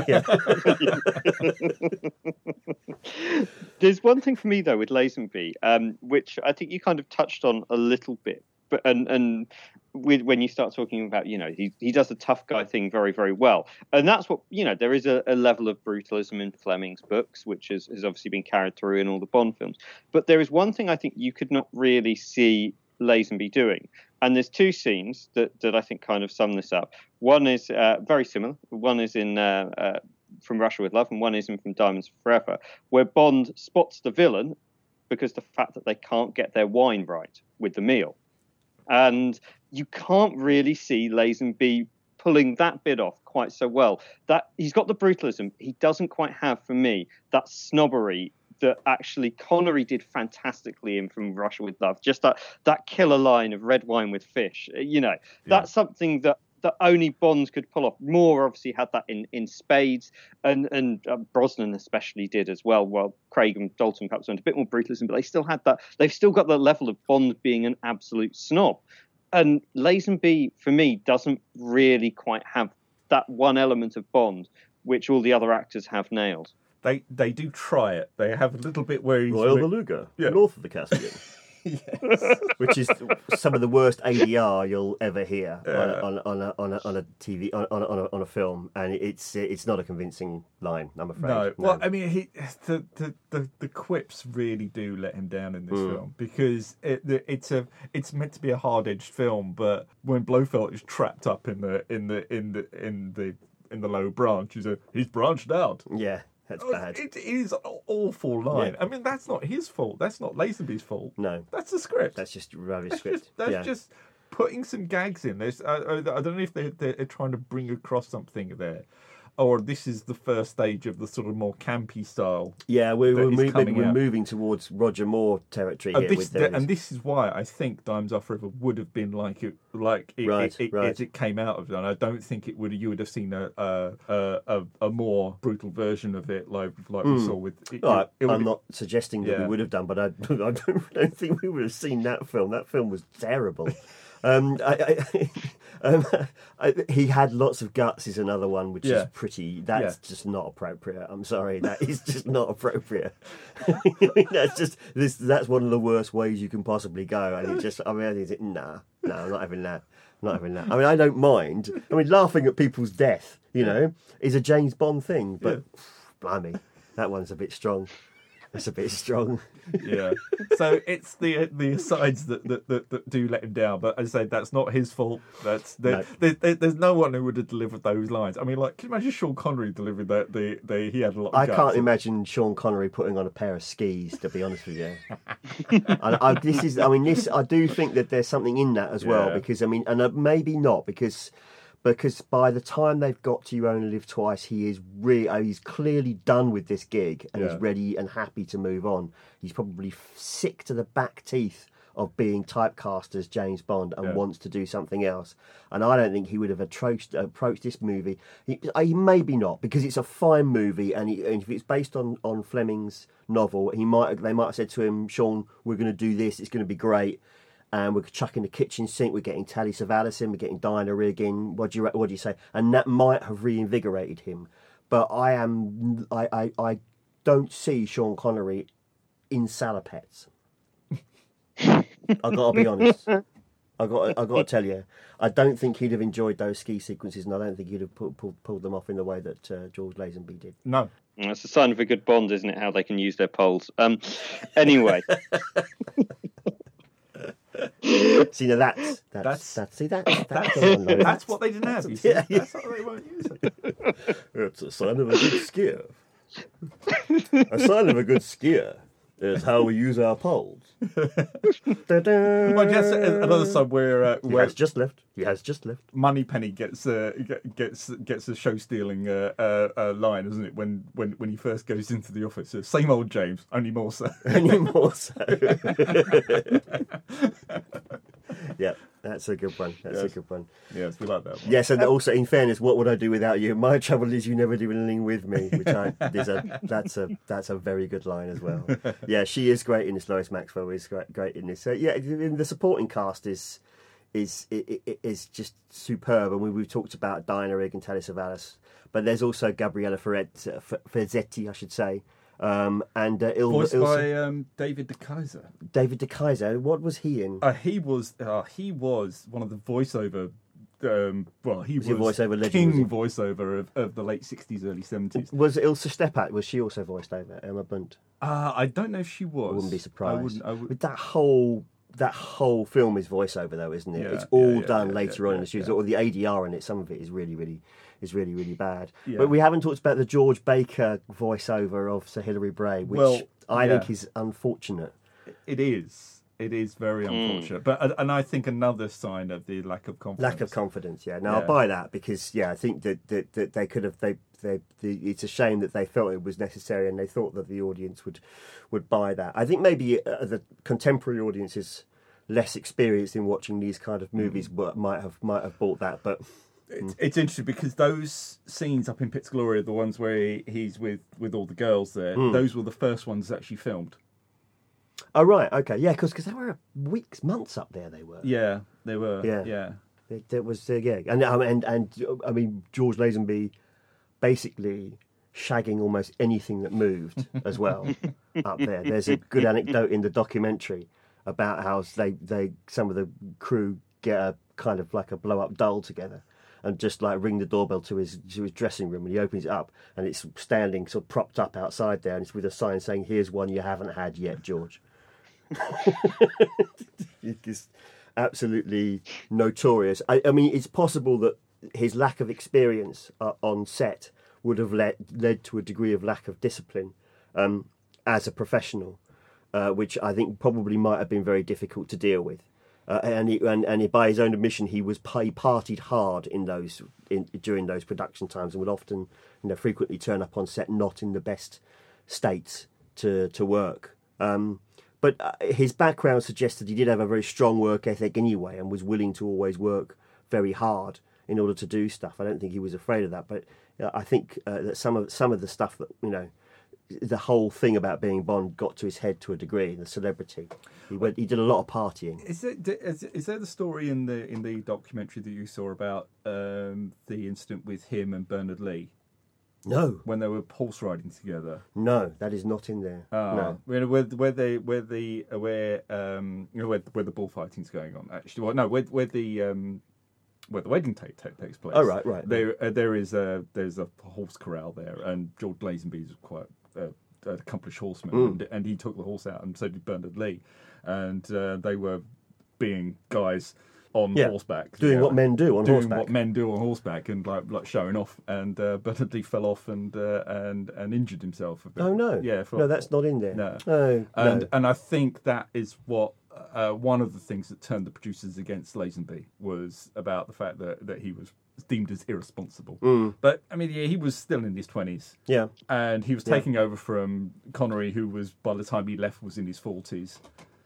yeah. There's one thing for me though with Lazenby, um, which I think you kind of touched on a little bit, but and and with when you start talking about, you know, he he does the tough guy thing very very well, and that's what you know. There is a, a level of brutalism in Fleming's books, which has has obviously been carried through in all the Bond films. But there is one thing I think you could not really see Lazenby doing. And there's two scenes that, that I think kind of sum this up. One is uh, very similar. One is in uh, uh, From Russia with Love, and one is in From Diamonds Forever, where Bond spots the villain because the fact that they can't get their wine right with the meal. And you can't really see Lazenby pulling that bit off quite so well. That he's got the brutalism. He doesn't quite have, for me, that snobbery that actually Connery did fantastically in From Russia with Love. Just that that killer line of red wine with fish. You know, that's something that, that only Bond could pull off. Moore obviously had that in, in spades, and, and uh, Brosnan especially did as well. Well, Craig and Dalton perhaps went a bit more brutalism, but they still had that. They've still got the level of Bond being an absolute snob. And Lazenby, for me, doesn't really quite have that one element of Bond, which all the other actors have nailed. They they do try it. They have a little bit where he's Royal re- Beluga, Yeah. north of the Caspian. Which is some of the worst A D R you'll ever hear Yeah. on, on, on, a, on, a, on a T V on, on, a, on, a, on a film, and it's it's not a convincing line, I'm afraid. No, well, I mean, he the, the, the, the quips really do let him down in this Mm. film because it the, it's a it's meant to be a hard edged film, but when Blofeld is trapped up in the in the in the in the in the low branch, he's a, he's branched out. yeah, that's Oh, bad. It is an awful line. Yeah. I mean, that's not his fault. That's not Lazenby's fault. No, That's the script. that's just rubbish That's script. just that's yeah. just putting some gags in. There's I, I, I don't know if they they're trying to bring across something there, or this is the first stage of the sort of more campy style. yeah, we're, that we're, is maybe coming we're out. moving towards Roger Moore territory And here. this, with those. and this is why I think Diamonds Are Forever would have been like it, like it, Right, it, it, right. as it came out of it. And I don't think it would. You would have seen a a, a, a, a more brutal version of it, like like we saw with. It, All right, it would I'm be- not suggesting that we Yeah. would have done, but I, I don't, don't think we would have seen that film. That film was terrible. um, I, I, um, I, he had lots of guts is another one, which Yeah. is pretty. That's Yeah. just not appropriate. I'm sorry, that is just not appropriate. that's just this. That's one of the worst ways you can possibly go. And it just, I mean, is it? Nah, no, I'm not having that. I'm not having that. I mean, I don't mind. I mean, laughing at people's death, you know, is a James Bond thing. But blimey, that one's a bit strong. That's a bit strong. Yeah. So it's the the asides that, that, that, that do let him down. But as I say, that's not his fault. That's there, No. there, there, there's no one who would have delivered those lines. I mean, like, can you imagine Sean Connery delivering that? The, the he had a lot. Of I guts. can't imagine Sean Connery putting on a pair of skis. To be honest with you, and I, this is. I mean, this. I do think that there's something in that as well. Yeah. Because I mean, and uh, maybe not because. Because by the time they've got to You Only Live Twice, he is really, oh, he's clearly done with this gig and Yeah. he's ready and happy to move on. He's probably f- sick to the back teeth of being typecast as James Bond and Yeah. wants to do something else. And I don't think he would have approached approached this movie. He, he maybe not, because it's a fine movie, and, he, and if it's based on, on Fleming's novel, he might they might have said to him, Sean, we're going to do this. It's going to be great. And we're chucking the kitchen sink. We're getting Telly Savalas in. We're getting Diana Rigg in. What do you what do you say? And that might have reinvigorated him. But I am I I, I don't see Sean Connery in salopettes. I got to be honest. I got I got to tell you, I don't think he'd have enjoyed those ski sequences, and I don't think he'd have pulled, pulled, pulled them off in the way that uh, George Lazenby did. No. That's a sign of a good Bond, isn't it? How they can use their poles. Um, anyway. See, now that's that's That's- that's, see that that's, That's, the one, though. that's what they didn't have. You see. Yeah, yeah. That's how they won't use it. It's a sign of a good skier. A sign of a good skier is how we use our poles. Well, just another side where uh, He where has just left. He has just left. Moneypenny gets uh, get- gets gets a show stealing uh, uh, uh, line, isn't it? When when when he first goes into the office, uh, same old James, only more so. Any more so. Yeah, that's a good one. That's a Yes. good one. Yes, we like that one. Yes, and also, in fairness, what would I do without you? My trouble is you never do anything with me, which I is a that's a that's a very good line as well. Yeah, she is great in this. Lois Maxwell is great, great in this. So yeah, in the supporting cast is is i- i- is just superb. And we we've talked about Diana Rigg and Telly Savalas, but there's also Gabriella Ferret, uh, F- Ferzetti, I should say. Um, and uh, Il- Voiced Ilse- by um, David De Kaiser. David De Kaiser. What was he in? Uh, he was uh, he was one of the voiceover. Um, well, he Was was, he a voiceover legend, king was voiceover of, of the late sixties, early seventies. Was Ilse Stepat? Was she also voiced over Emma Bunt? Uh, I don't know if she was. I wouldn't be surprised. I wouldn't. I would, But that whole that whole film is voiceover, though, isn't it? Yeah, it's all yeah, yeah, done yeah, later yeah, on in yeah, the series. yeah. Or the A D R in it, some of it is really, really, is really, really bad. Yeah. But we haven't talked about the George Baker voiceover of Sir Hilary Bray, which Well, I yeah. think is unfortunate. it is. It is very unfortunate, but uh, and I think another sign of the lack of confidence. Lack of confidence, yeah. Now Yeah. I'll buy that because, yeah, I think that, that, that they could have. They, they, the, it's a shame that they felt it was necessary, and they thought that the audience would, would buy that. I think maybe uh, the contemporary audiences less experienced in watching these kind of movies Mm. might have might have bought that, but It's, it's interesting because those scenes up in Pitt's Glory, the ones where he, he's with, with all the girls there, Hmm. those were the first ones actually filmed. oh right, okay, yeah, because they were weeks, months up there. They were. Yeah, they were. Yeah. Yeah. It, it was uh, yeah, and um, and and I mean George Lazenby basically shagging almost anything that moved as well up there. There's a good anecdote in the documentary about how they they some of the crew get a kind of like a blow up doll together and just like ring the doorbell to his to his dressing room, and he opens it up and it's standing sort of propped up outside there, and it's with a sign saying, "Here's one you haven't had yet, George." It's absolutely notorious. I, I mean, it's possible that his lack of experience uh, on set would have led led to a degree of lack of discipline um, as a professional, uh, which I think probably might have been very difficult to deal with. Uh, and, he, and and he, by his own admission, he was he partied hard in those in, during those production times, and would often, you know, frequently turn up on set not in the best state to to work. Um, but uh, his background suggested he did have a very strong work ethic anyway, and was willing to always work very hard in order to do stuff. I don't think he was afraid of that, but uh, I think uh, that some of some of the stuff that, you know, the whole thing about being Bond got to his head to a degree. The celebrity, he went, he did a lot of partying. Is, it, is, is there the story in the in the documentary that you saw about um, the incident with him and Bernard Lee No, when they were horse riding together? no, that is not in there. Ah, No. where, where, where they where the where um you know where, where the bullfighting's going on actually. Well, no, where where the um where the wedding take, take takes place. Oh, right, right. There uh, there is a there's a horse corral there, and George Lazenby is quite uh, an accomplished horseman, Mm. and, and he took the horse out, and so did Bernard Lee, and uh, they were being guys on Yeah, horseback, doing you know, what men do on doing horseback. what men do on horseback, and like like showing off. And uh, Bernard Lee fell off and uh, and and injured himself a bit. Oh no, yeah, for, no, that's not in there. no. no, And no. and I think that is what uh, one of the things that turned the producers against Lazenby was about the fact that, that he was deemed as irresponsible. Mm. But I mean, yeah, he was still in his twenties, Yeah, and he was Yeah. taking over from Connery, who was by the time he left was in his forties.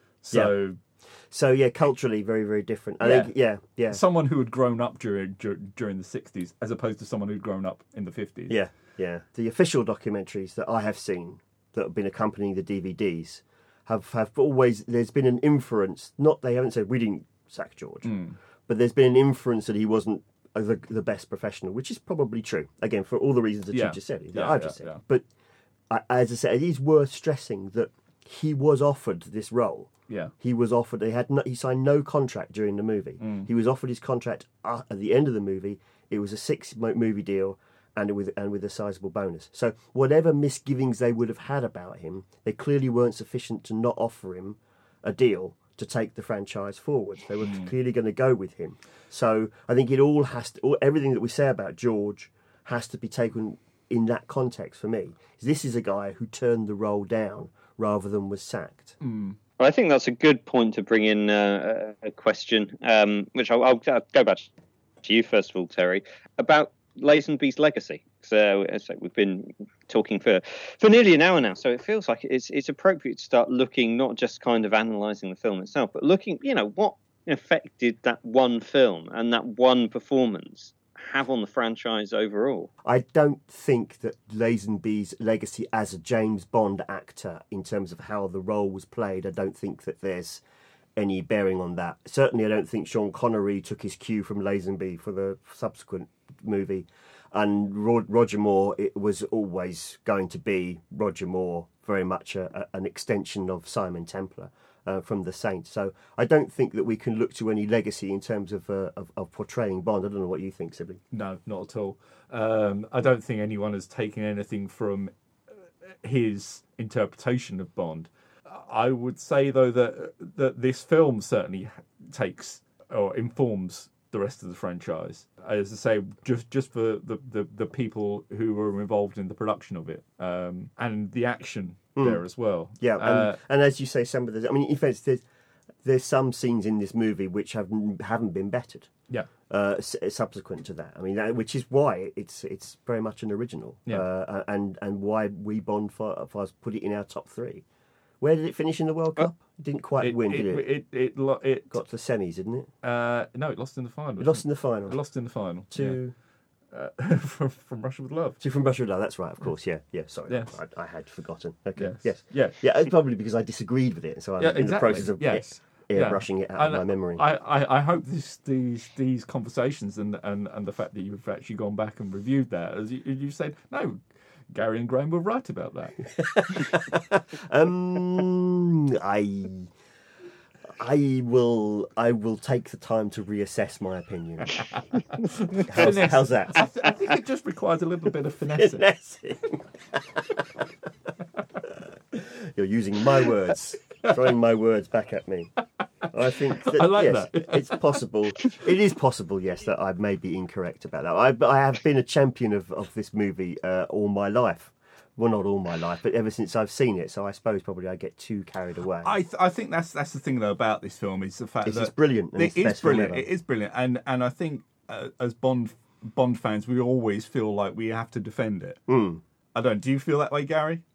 So so yeah, culturally very, very different. I Yeah. think, yeah, yeah, someone who had grown up during dur- during the sixties, as opposed to someone who'd grown up in the fifties. yeah, yeah. The official documentaries that I have seen that have been accompanying the D V Ds have, have always, there's been an inference, not, they haven't said we didn't sack George, Mm. but there's been an inference that he wasn't the, the best professional, which is probably true. Again, for all the reasons that Yeah. you just said, that Yeah, I've yeah, just said. yeah. But I, as I said, it is worth stressing that he was offered this role. Yeah. He was offered. He had no, he signed no contract during the movie. Mm. He was offered his contract uh, at the end of the movie. It was a six mo- movie deal, and with and with a sizable bonus. So whatever misgivings they would have had about him, they clearly weren't sufficient to not offer him a deal to take the franchise forward. They were Mm. clearly going to go with him. So I think it all has to. All, everything that we say about George has to be taken in that context. For me, this is a guy who turned the role down rather than was sacked. Mm. Well, I think that's a good point to bring in uh, a question, um, which I'll, I'll, I'll go back to you first of all, Terry, about Lazenby's legacy. So, as we've been talking for, for nearly an hour now, so it feels like it's it's appropriate to start looking, not just kind of analysing the film itself, but looking, you know, what effect did that one film and that one performance have on the franchise overall? I don't think that Lazenby's legacy as a James Bond actor, in terms of how the role was played, I don't think that there's any bearing on that. Certainly, I don't think Sean Connery took his cue from Lazenby for the subsequent movie. And Ro- Roger Moore, it was always going to be Roger Moore, very much a, a, an extension of Simon Templar uh, from The Saint. So I don't think that we can look to any legacy in terms of, uh, of, of portraying Bond. I don't know what you think, Sibley. No, not at all. Um, I don't think anyone has taken anything from his interpretation of Bond. I would say, though, that that this film certainly takes or informs the rest of the franchise. As I say, just just for the, the, the people who were involved in the production of it, um, and the action Mm. there as well. Yeah, and, Uh, and as you say, some of the, I mean, in fact, there's, there's some scenes in this movie which have haven't been bettered. yeah. Uh, s- subsequent to that, I mean, that, which is why it's it's very much an original, Yeah. uh, and and why we Bond for, for us put it in our top three. Where did it finish in the World Cup? It didn't quite It, win, it, did it? it, it, lo- it, Got to the semis, didn't it? uh, no, it lost in the final. It lost in the final. It lost in the final. to yeah. uh, from, from Russia with Love. to from Russia with Love. That's right, of course. Yeah, yeah. Sorry, Yes. I, I had forgotten. Okay, Yes. yes, Yeah. yeah. It's probably because I disagreed with it, so I'm Yeah, in the exactly. process of Yes. airbrushing it out And of my memory. I, I, I hope this, these these conversations and, and, and the fact that you've actually gone back and reviewed that, as you, you said, no, Gary and Graham were right about that. Um, I, I will, I will take the time to reassess my opinion. how's, Finesse. how's that? I, th- I think it just requires a little bit of finesse. Finessing. You're using my words, throwing my words back at me. I think that, I like yes, that. it's possible. It is possible, yes, that I may be incorrect about that. I, I have been a champion of, of this movie uh, all my life. Well, not all my life, but ever since I've seen it. So I suppose probably I get too carried away. I th- I think that's that's the thing though about this film is the fact It's that just brilliant, and It it's the is best film brilliant. ever. It is brilliant, and and I think uh, as Bond Bond fans, we always feel like we have to defend it. Mm. I don't. Do you feel that way, Gary?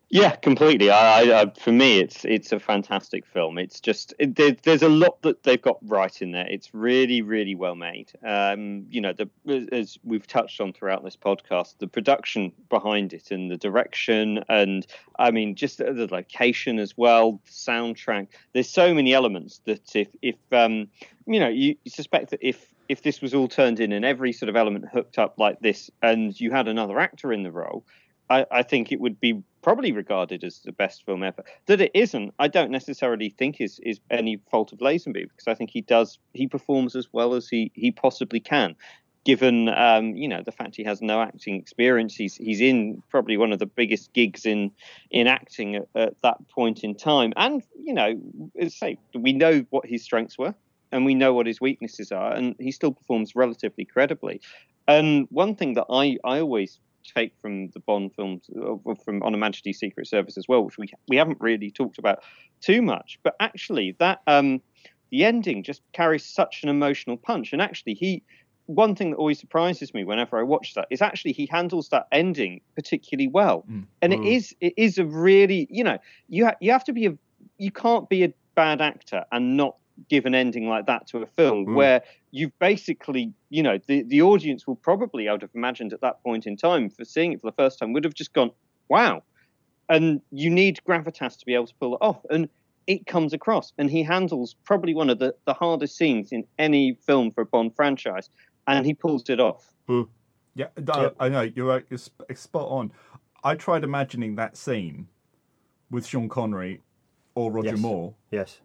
Yeah, completely. I, I, I, for me, it's it's a fantastic film. It's just it, there, there's a lot that they've got right in there. It's really, really well made. Um, you know, the, as we've touched on throughout this podcast, the production behind it and the direction, and I mean, just the, the location as well, the soundtrack. There's so many elements that if if um, you know, you suspect that if if this was all turned in and every sort of element hooked up like this, and you had another actor in the role, I, I think it would be probably regarded as the best film ever. That it isn't, I don't necessarily think is is any fault of Lazenby, because I think he does he performs as well as he he possibly can, given um, you know, the fact he has no acting experience. He's he's in probably one of the biggest gigs in in acting at, at that point in time, and you know, as I say, we know what his strengths were and we know what his weaknesses are, and he still performs relatively credibly. And one thing that I I always take from the Bond films, from On Her Majesty's Secret Service as well, which we we haven't really talked about too much, but actually that um, the ending just carries such an emotional punch. And actually, he one thing that always surprises me whenever I watch that is actually he handles that ending particularly well. Mm. And mm. it is it is a really, you know, you ha- you have to be a you can't be a bad actor and not give an ending like that to a film mm. where you've basically, you know, the, the audience will probably, I would have imagined at that point in time, for seeing it for the first time, would have just gone, wow. And you need gravitas to be able to pull it off. And it comes across. And he handles probably one of the, the hardest scenes in any film for a Bond franchise. And he pulls it off. Mm. Yeah, I, yep. I know. You're, right, you're spot on. I tried imagining that scene with Sean Connery or Roger yes. Moore. Yes.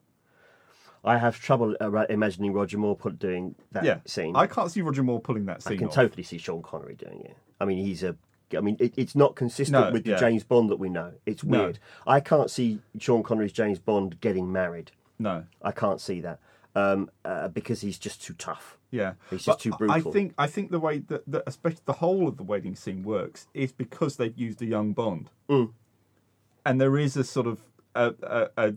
I have trouble uh, imagining Roger Moore put, doing that yeah, scene. I can't see Roger Moore pulling that scene I can off. totally see Sean Connery doing it. I mean, he's a... I mean, it, it's not consistent no, with the yeah. James Bond that we know. It's weird. No. I can't see Sean Connery's James Bond getting married. No. I can't see that. Um, uh, because he's just too tough. Yeah. He's but just too brutal. I think I think the way that, that especially the whole of the wedding scene works is because they've used a young Bond. Mm. And there is a sort of... a, a, a,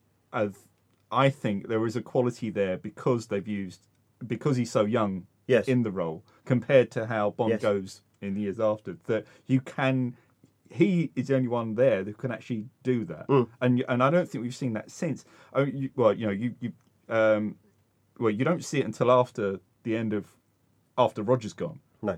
a I think there is a quality there because they've used because he's so young yes. in the role compared to how Bond yes. goes in the years after. That you can, he is the only one there that can actually do that, mm. and and I don't think we've seen that since. Oh, you, well, you know, you you um, well, you don't see it until after the end of after Roger's gone. No.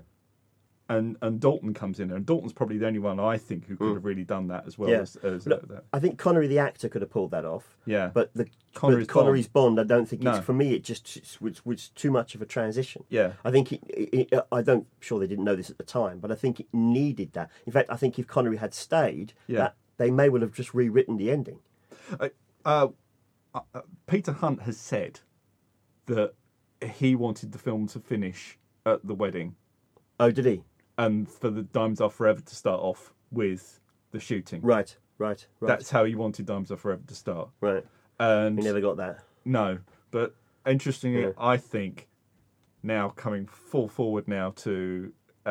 And and Dalton comes in there, and Dalton's probably the only one I think who could mm. have really done that as well. Yeah. As, as Look, uh, that. I think Connery the actor could have pulled that off. Yeah, but the Connery's, but Connery's Bond. Bond, I don't think no. it's, for me it just was, was too much of a transition. Yeah, I think it, it, it, I don't sure they didn't know this at the time, but I think it needed that. In fact, I think if Connery had stayed, yeah. that, they may well have just rewritten the ending. Uh, uh, uh, Peter Hunt has said that he wanted the film to finish at the wedding. Oh, did he? And for the Diamonds Are Forever to start off with the shooting. Right, right, right. That's how he wanted Diamonds Are Forever to start. Right. And he never got that. No. But interestingly, yeah. I think now coming full forward now to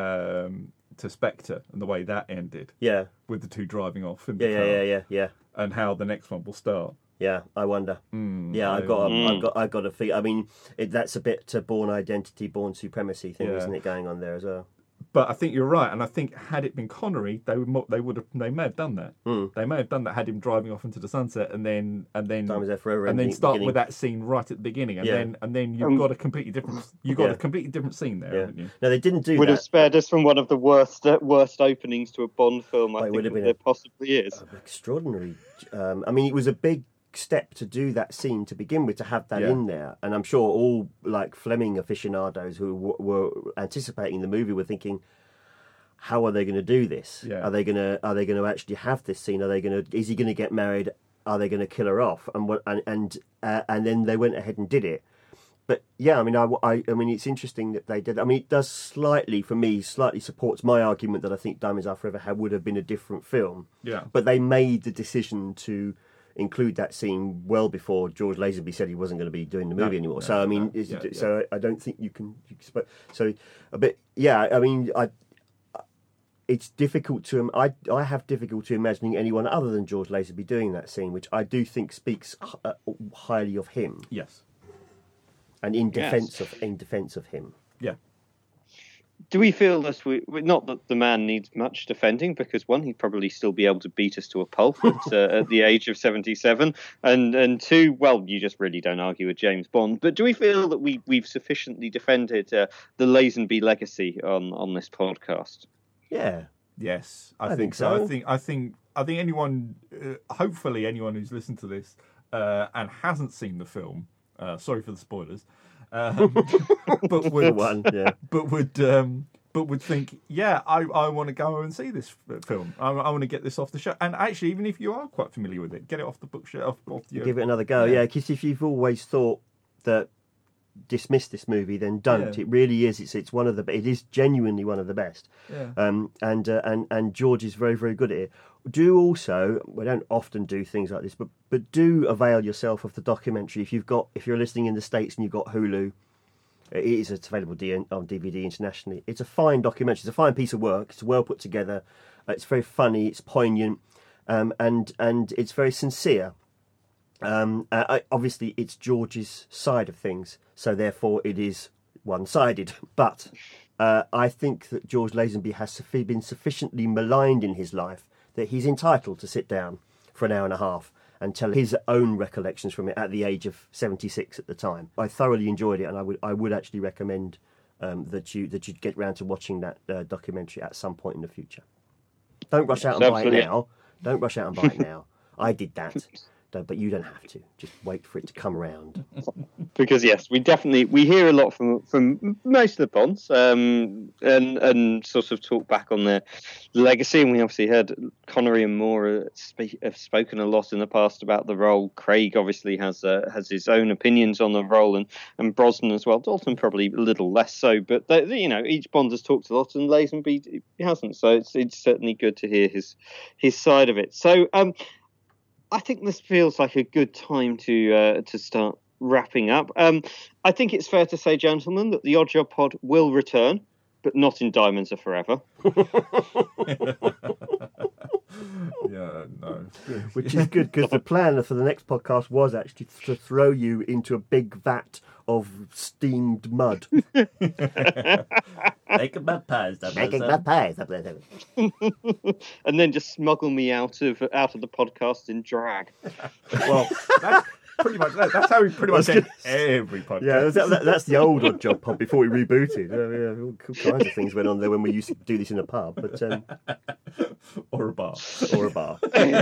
um, to Spectre and the way that ended. Yeah. With the two driving off in yeah, the yeah, car. yeah, yeah, yeah. And how the next one will start. Yeah, I wonder. Mm, yeah, I, I've got, a, mm. I've got, I've got a feel. I mean, it, that's a bit to Bourne Identity, Bourne Supremacy thing, yeah. isn't it, going on there as well? But I think you're right, and I think had it been Connery, they would they would have they may have done that. Mm. They may have done that, had him driving off into the sunset, and then and then Time was there forever, and then start beginning. with that scene right at the beginning, and yeah. then and then you've um, got a completely different you've got yeah. a completely different scene there, yeah. haven't you? No, they didn't do would that. have spared us from one of the worst uh, worst openings to a Bond film. I oh, think would have been there a, possibly is. Extraordinary. Um, I mean, it was a big step to do that scene to begin with, to have that yeah. in there, and I'm sure all like Fleming aficionados who w- were anticipating the movie were thinking, how are they going to do this? Yeah. Are they going to Are they going to actually have this scene? Are they going to? Is he going to get married? Are they going to kill her off? And what? And and uh, and then they went ahead and did it. But yeah, I mean, I, I, I mean, it's interesting that they did. I mean, it does slightly, for me, slightly supports my argument that I think Diamonds Are Forever would have been a different film. Yeah. But they made the decision to include that scene well before George Lazenby said he wasn't going to be doing the movie no, anymore. No, so I mean, no, is yeah, it, yeah. so I don't think you can. You can so a bit, yeah. I mean, I. It's difficult to. I I have difficulty imagining anyone other than George Lazenby doing that scene, which I do think speaks uh, highly of him. Yes. And in defence yes. of in defence of him. Yeah. do we feel that we not that the man needs much defending, because one, he'd probably still be able to beat us to a pulp at, uh, at the age of seventy-seven, and and two, well, you just really don't argue with James Bond. But do we feel that we we've sufficiently defended uh, the Lazenby legacy on on this podcast? Yeah. Yes, I, I think, think so. so. I think I think I think anyone, uh, hopefully anyone who's listened to this uh, and hasn't seen the film, uh, sorry for the spoilers, um, but would one, yeah. but would um, but would think, yeah, I, I want to go and see this film. I, I want to get this off the shelf. And actually, even if you are quite familiar with it, get it off the bookshelf. Off your, Give it another go, yeah. Because if you've always thought that dismiss this movie, then don't. Yeah. It really is. It's it's one of the. It is genuinely one of the best. Yeah. Um. And uh, and and George is very very good at it. Do also. We don't often do things like this, but but do avail yourself of the documentary if you've got if you're listening in the States and you've got Hulu. It is it's available on D V D internationally. It's a fine documentary. It's a fine piece of work. It's well put together. It's very funny. It's poignant, um, and and it's very sincere. Um, uh, I, obviously, it's George's side of things, so therefore it is one-sided. But uh, I think that George Lazenby has suffi- been sufficiently maligned in his life that he's entitled to sit down for an hour and a half and tell his own recollections from it at the age of seventy-six at the time. I thoroughly enjoyed it, and I would I would actually recommend um, that you that you get round to watching that uh, documentary at some point in the future. Don't rush out and buy it now. Don't rush out and buy it now. I did that. Don't, but you don't have to. Just wait for it to come around. Because yes, we definitely we hear a lot from from most of the Bonds, um, and and sort of talk back on their legacy. And we obviously heard Connery and Moore speak, have spoken a lot in the past about the role. Craig obviously has uh, has his own opinions on the role, and, and Brosnan as well. Dalton probably a little less so, but they, they, you know, each Bond has talked a lot, and Lazenby hasn't. So it's it's certainly good to hear his his side of it. So. Um, I think this feels like a good time to uh, to start wrapping up. Um, I think it's fair to say, gentlemen, that the Odd Job Pod will return, but not in Diamonds Are Forever. Yeah, no. Which is good, because the plan for the next podcast was actually to throw you into a big vat of steamed mud. Making mud pies. Making mud pies. And then just smuggle me out of out of the podcast in drag. Well, that's pretty much that. That's how we pretty much end every podcast. Yeah, that, that, that's the old Odd Job Pod before we rebooted. Uh, yeah, all kinds of things went on there when we used to do this in a pub, but um, or a bar, or a bar.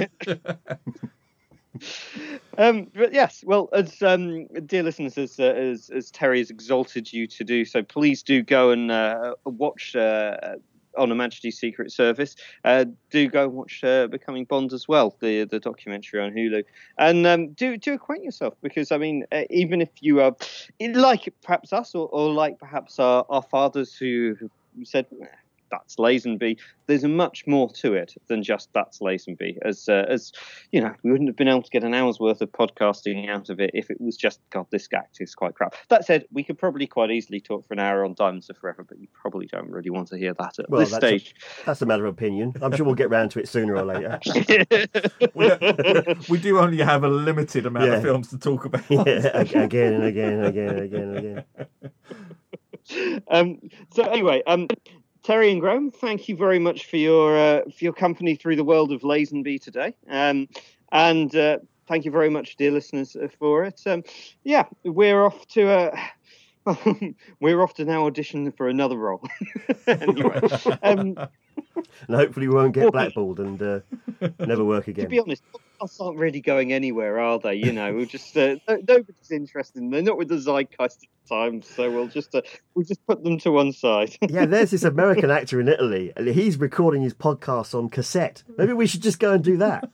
Um, but yes, well, as um, dear listeners, as, uh, as as Terry has exalted you to do so, please do go and uh, watch uh, On Her Majesty's Secret Service. Uh, do go and watch uh, Becoming Bond as well, the the documentary on Hulu, and um, do do acquaint yourself, because I mean, uh, even if you are like perhaps us, or, or like perhaps our, our fathers who said, that's Lazenby, there's much more to it than just that's Lazenby. As uh, as you know, we wouldn't have been able to get an hour's worth of podcasting out of it if it was just, God, this actor is quite crap. That said, we could probably quite easily talk for an hour on Diamonds Are Forever, but you probably don't really want to hear that at well, this that's stage. A, that's a matter of opinion. I'm sure we'll get round to it sooner or later. we, we do only have a limited amount Yeah. of films to talk about. Yeah, again and again and again and again and again. um, so anyway, um, Terry and Graham, thank you very much for your uh, for your company through the world of Lazenby today, um, and uh, thank you very much, dear listeners, uh, for it. Um, yeah, we're off to uh, we're off to now audition for another role. Anyway, um, and hopefully we won't get blackballed and uh, never work again. to be honest, podcasts aren't really going anywhere, are they? You know, we'll just uh, no- nobody's interested in them. They're not with the zeitgeist at the time, so we'll just uh, we'll just put them to one side. Yeah, there's this American actor in Italy, and he's recording his podcasts on cassette. Maybe we should just go and do that.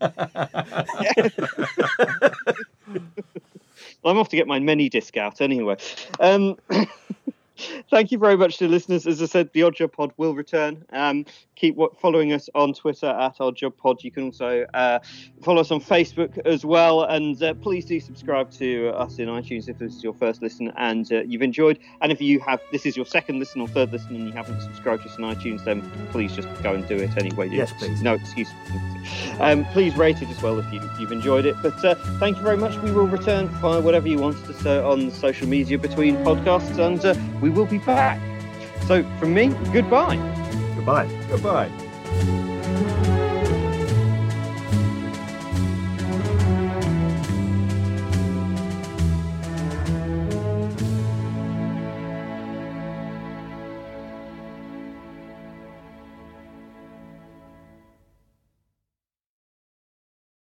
I'm off to get my mini disc out anyway. Um, thank you very much to the listeners. As I said, the Odd Job Pod will return. Um, keep w- following us on Twitter at Odd Job Pod. You can also uh, follow us on Facebook as well. And uh, please do subscribe to us in iTunes if this is your first listen and uh, you've enjoyed. And if you have, this is your second listen or third listen and you haven't subscribed to us on iTunes, then please just go and do it anyway. Yes, please. No excuse. Um, please rate it as well if, you, if you've enjoyed it. But uh, thank you very much. We will return via whatever you want us to on social media between podcasts, and uh, we will be back. So from me, goodbye. Goodbye. Goodbye.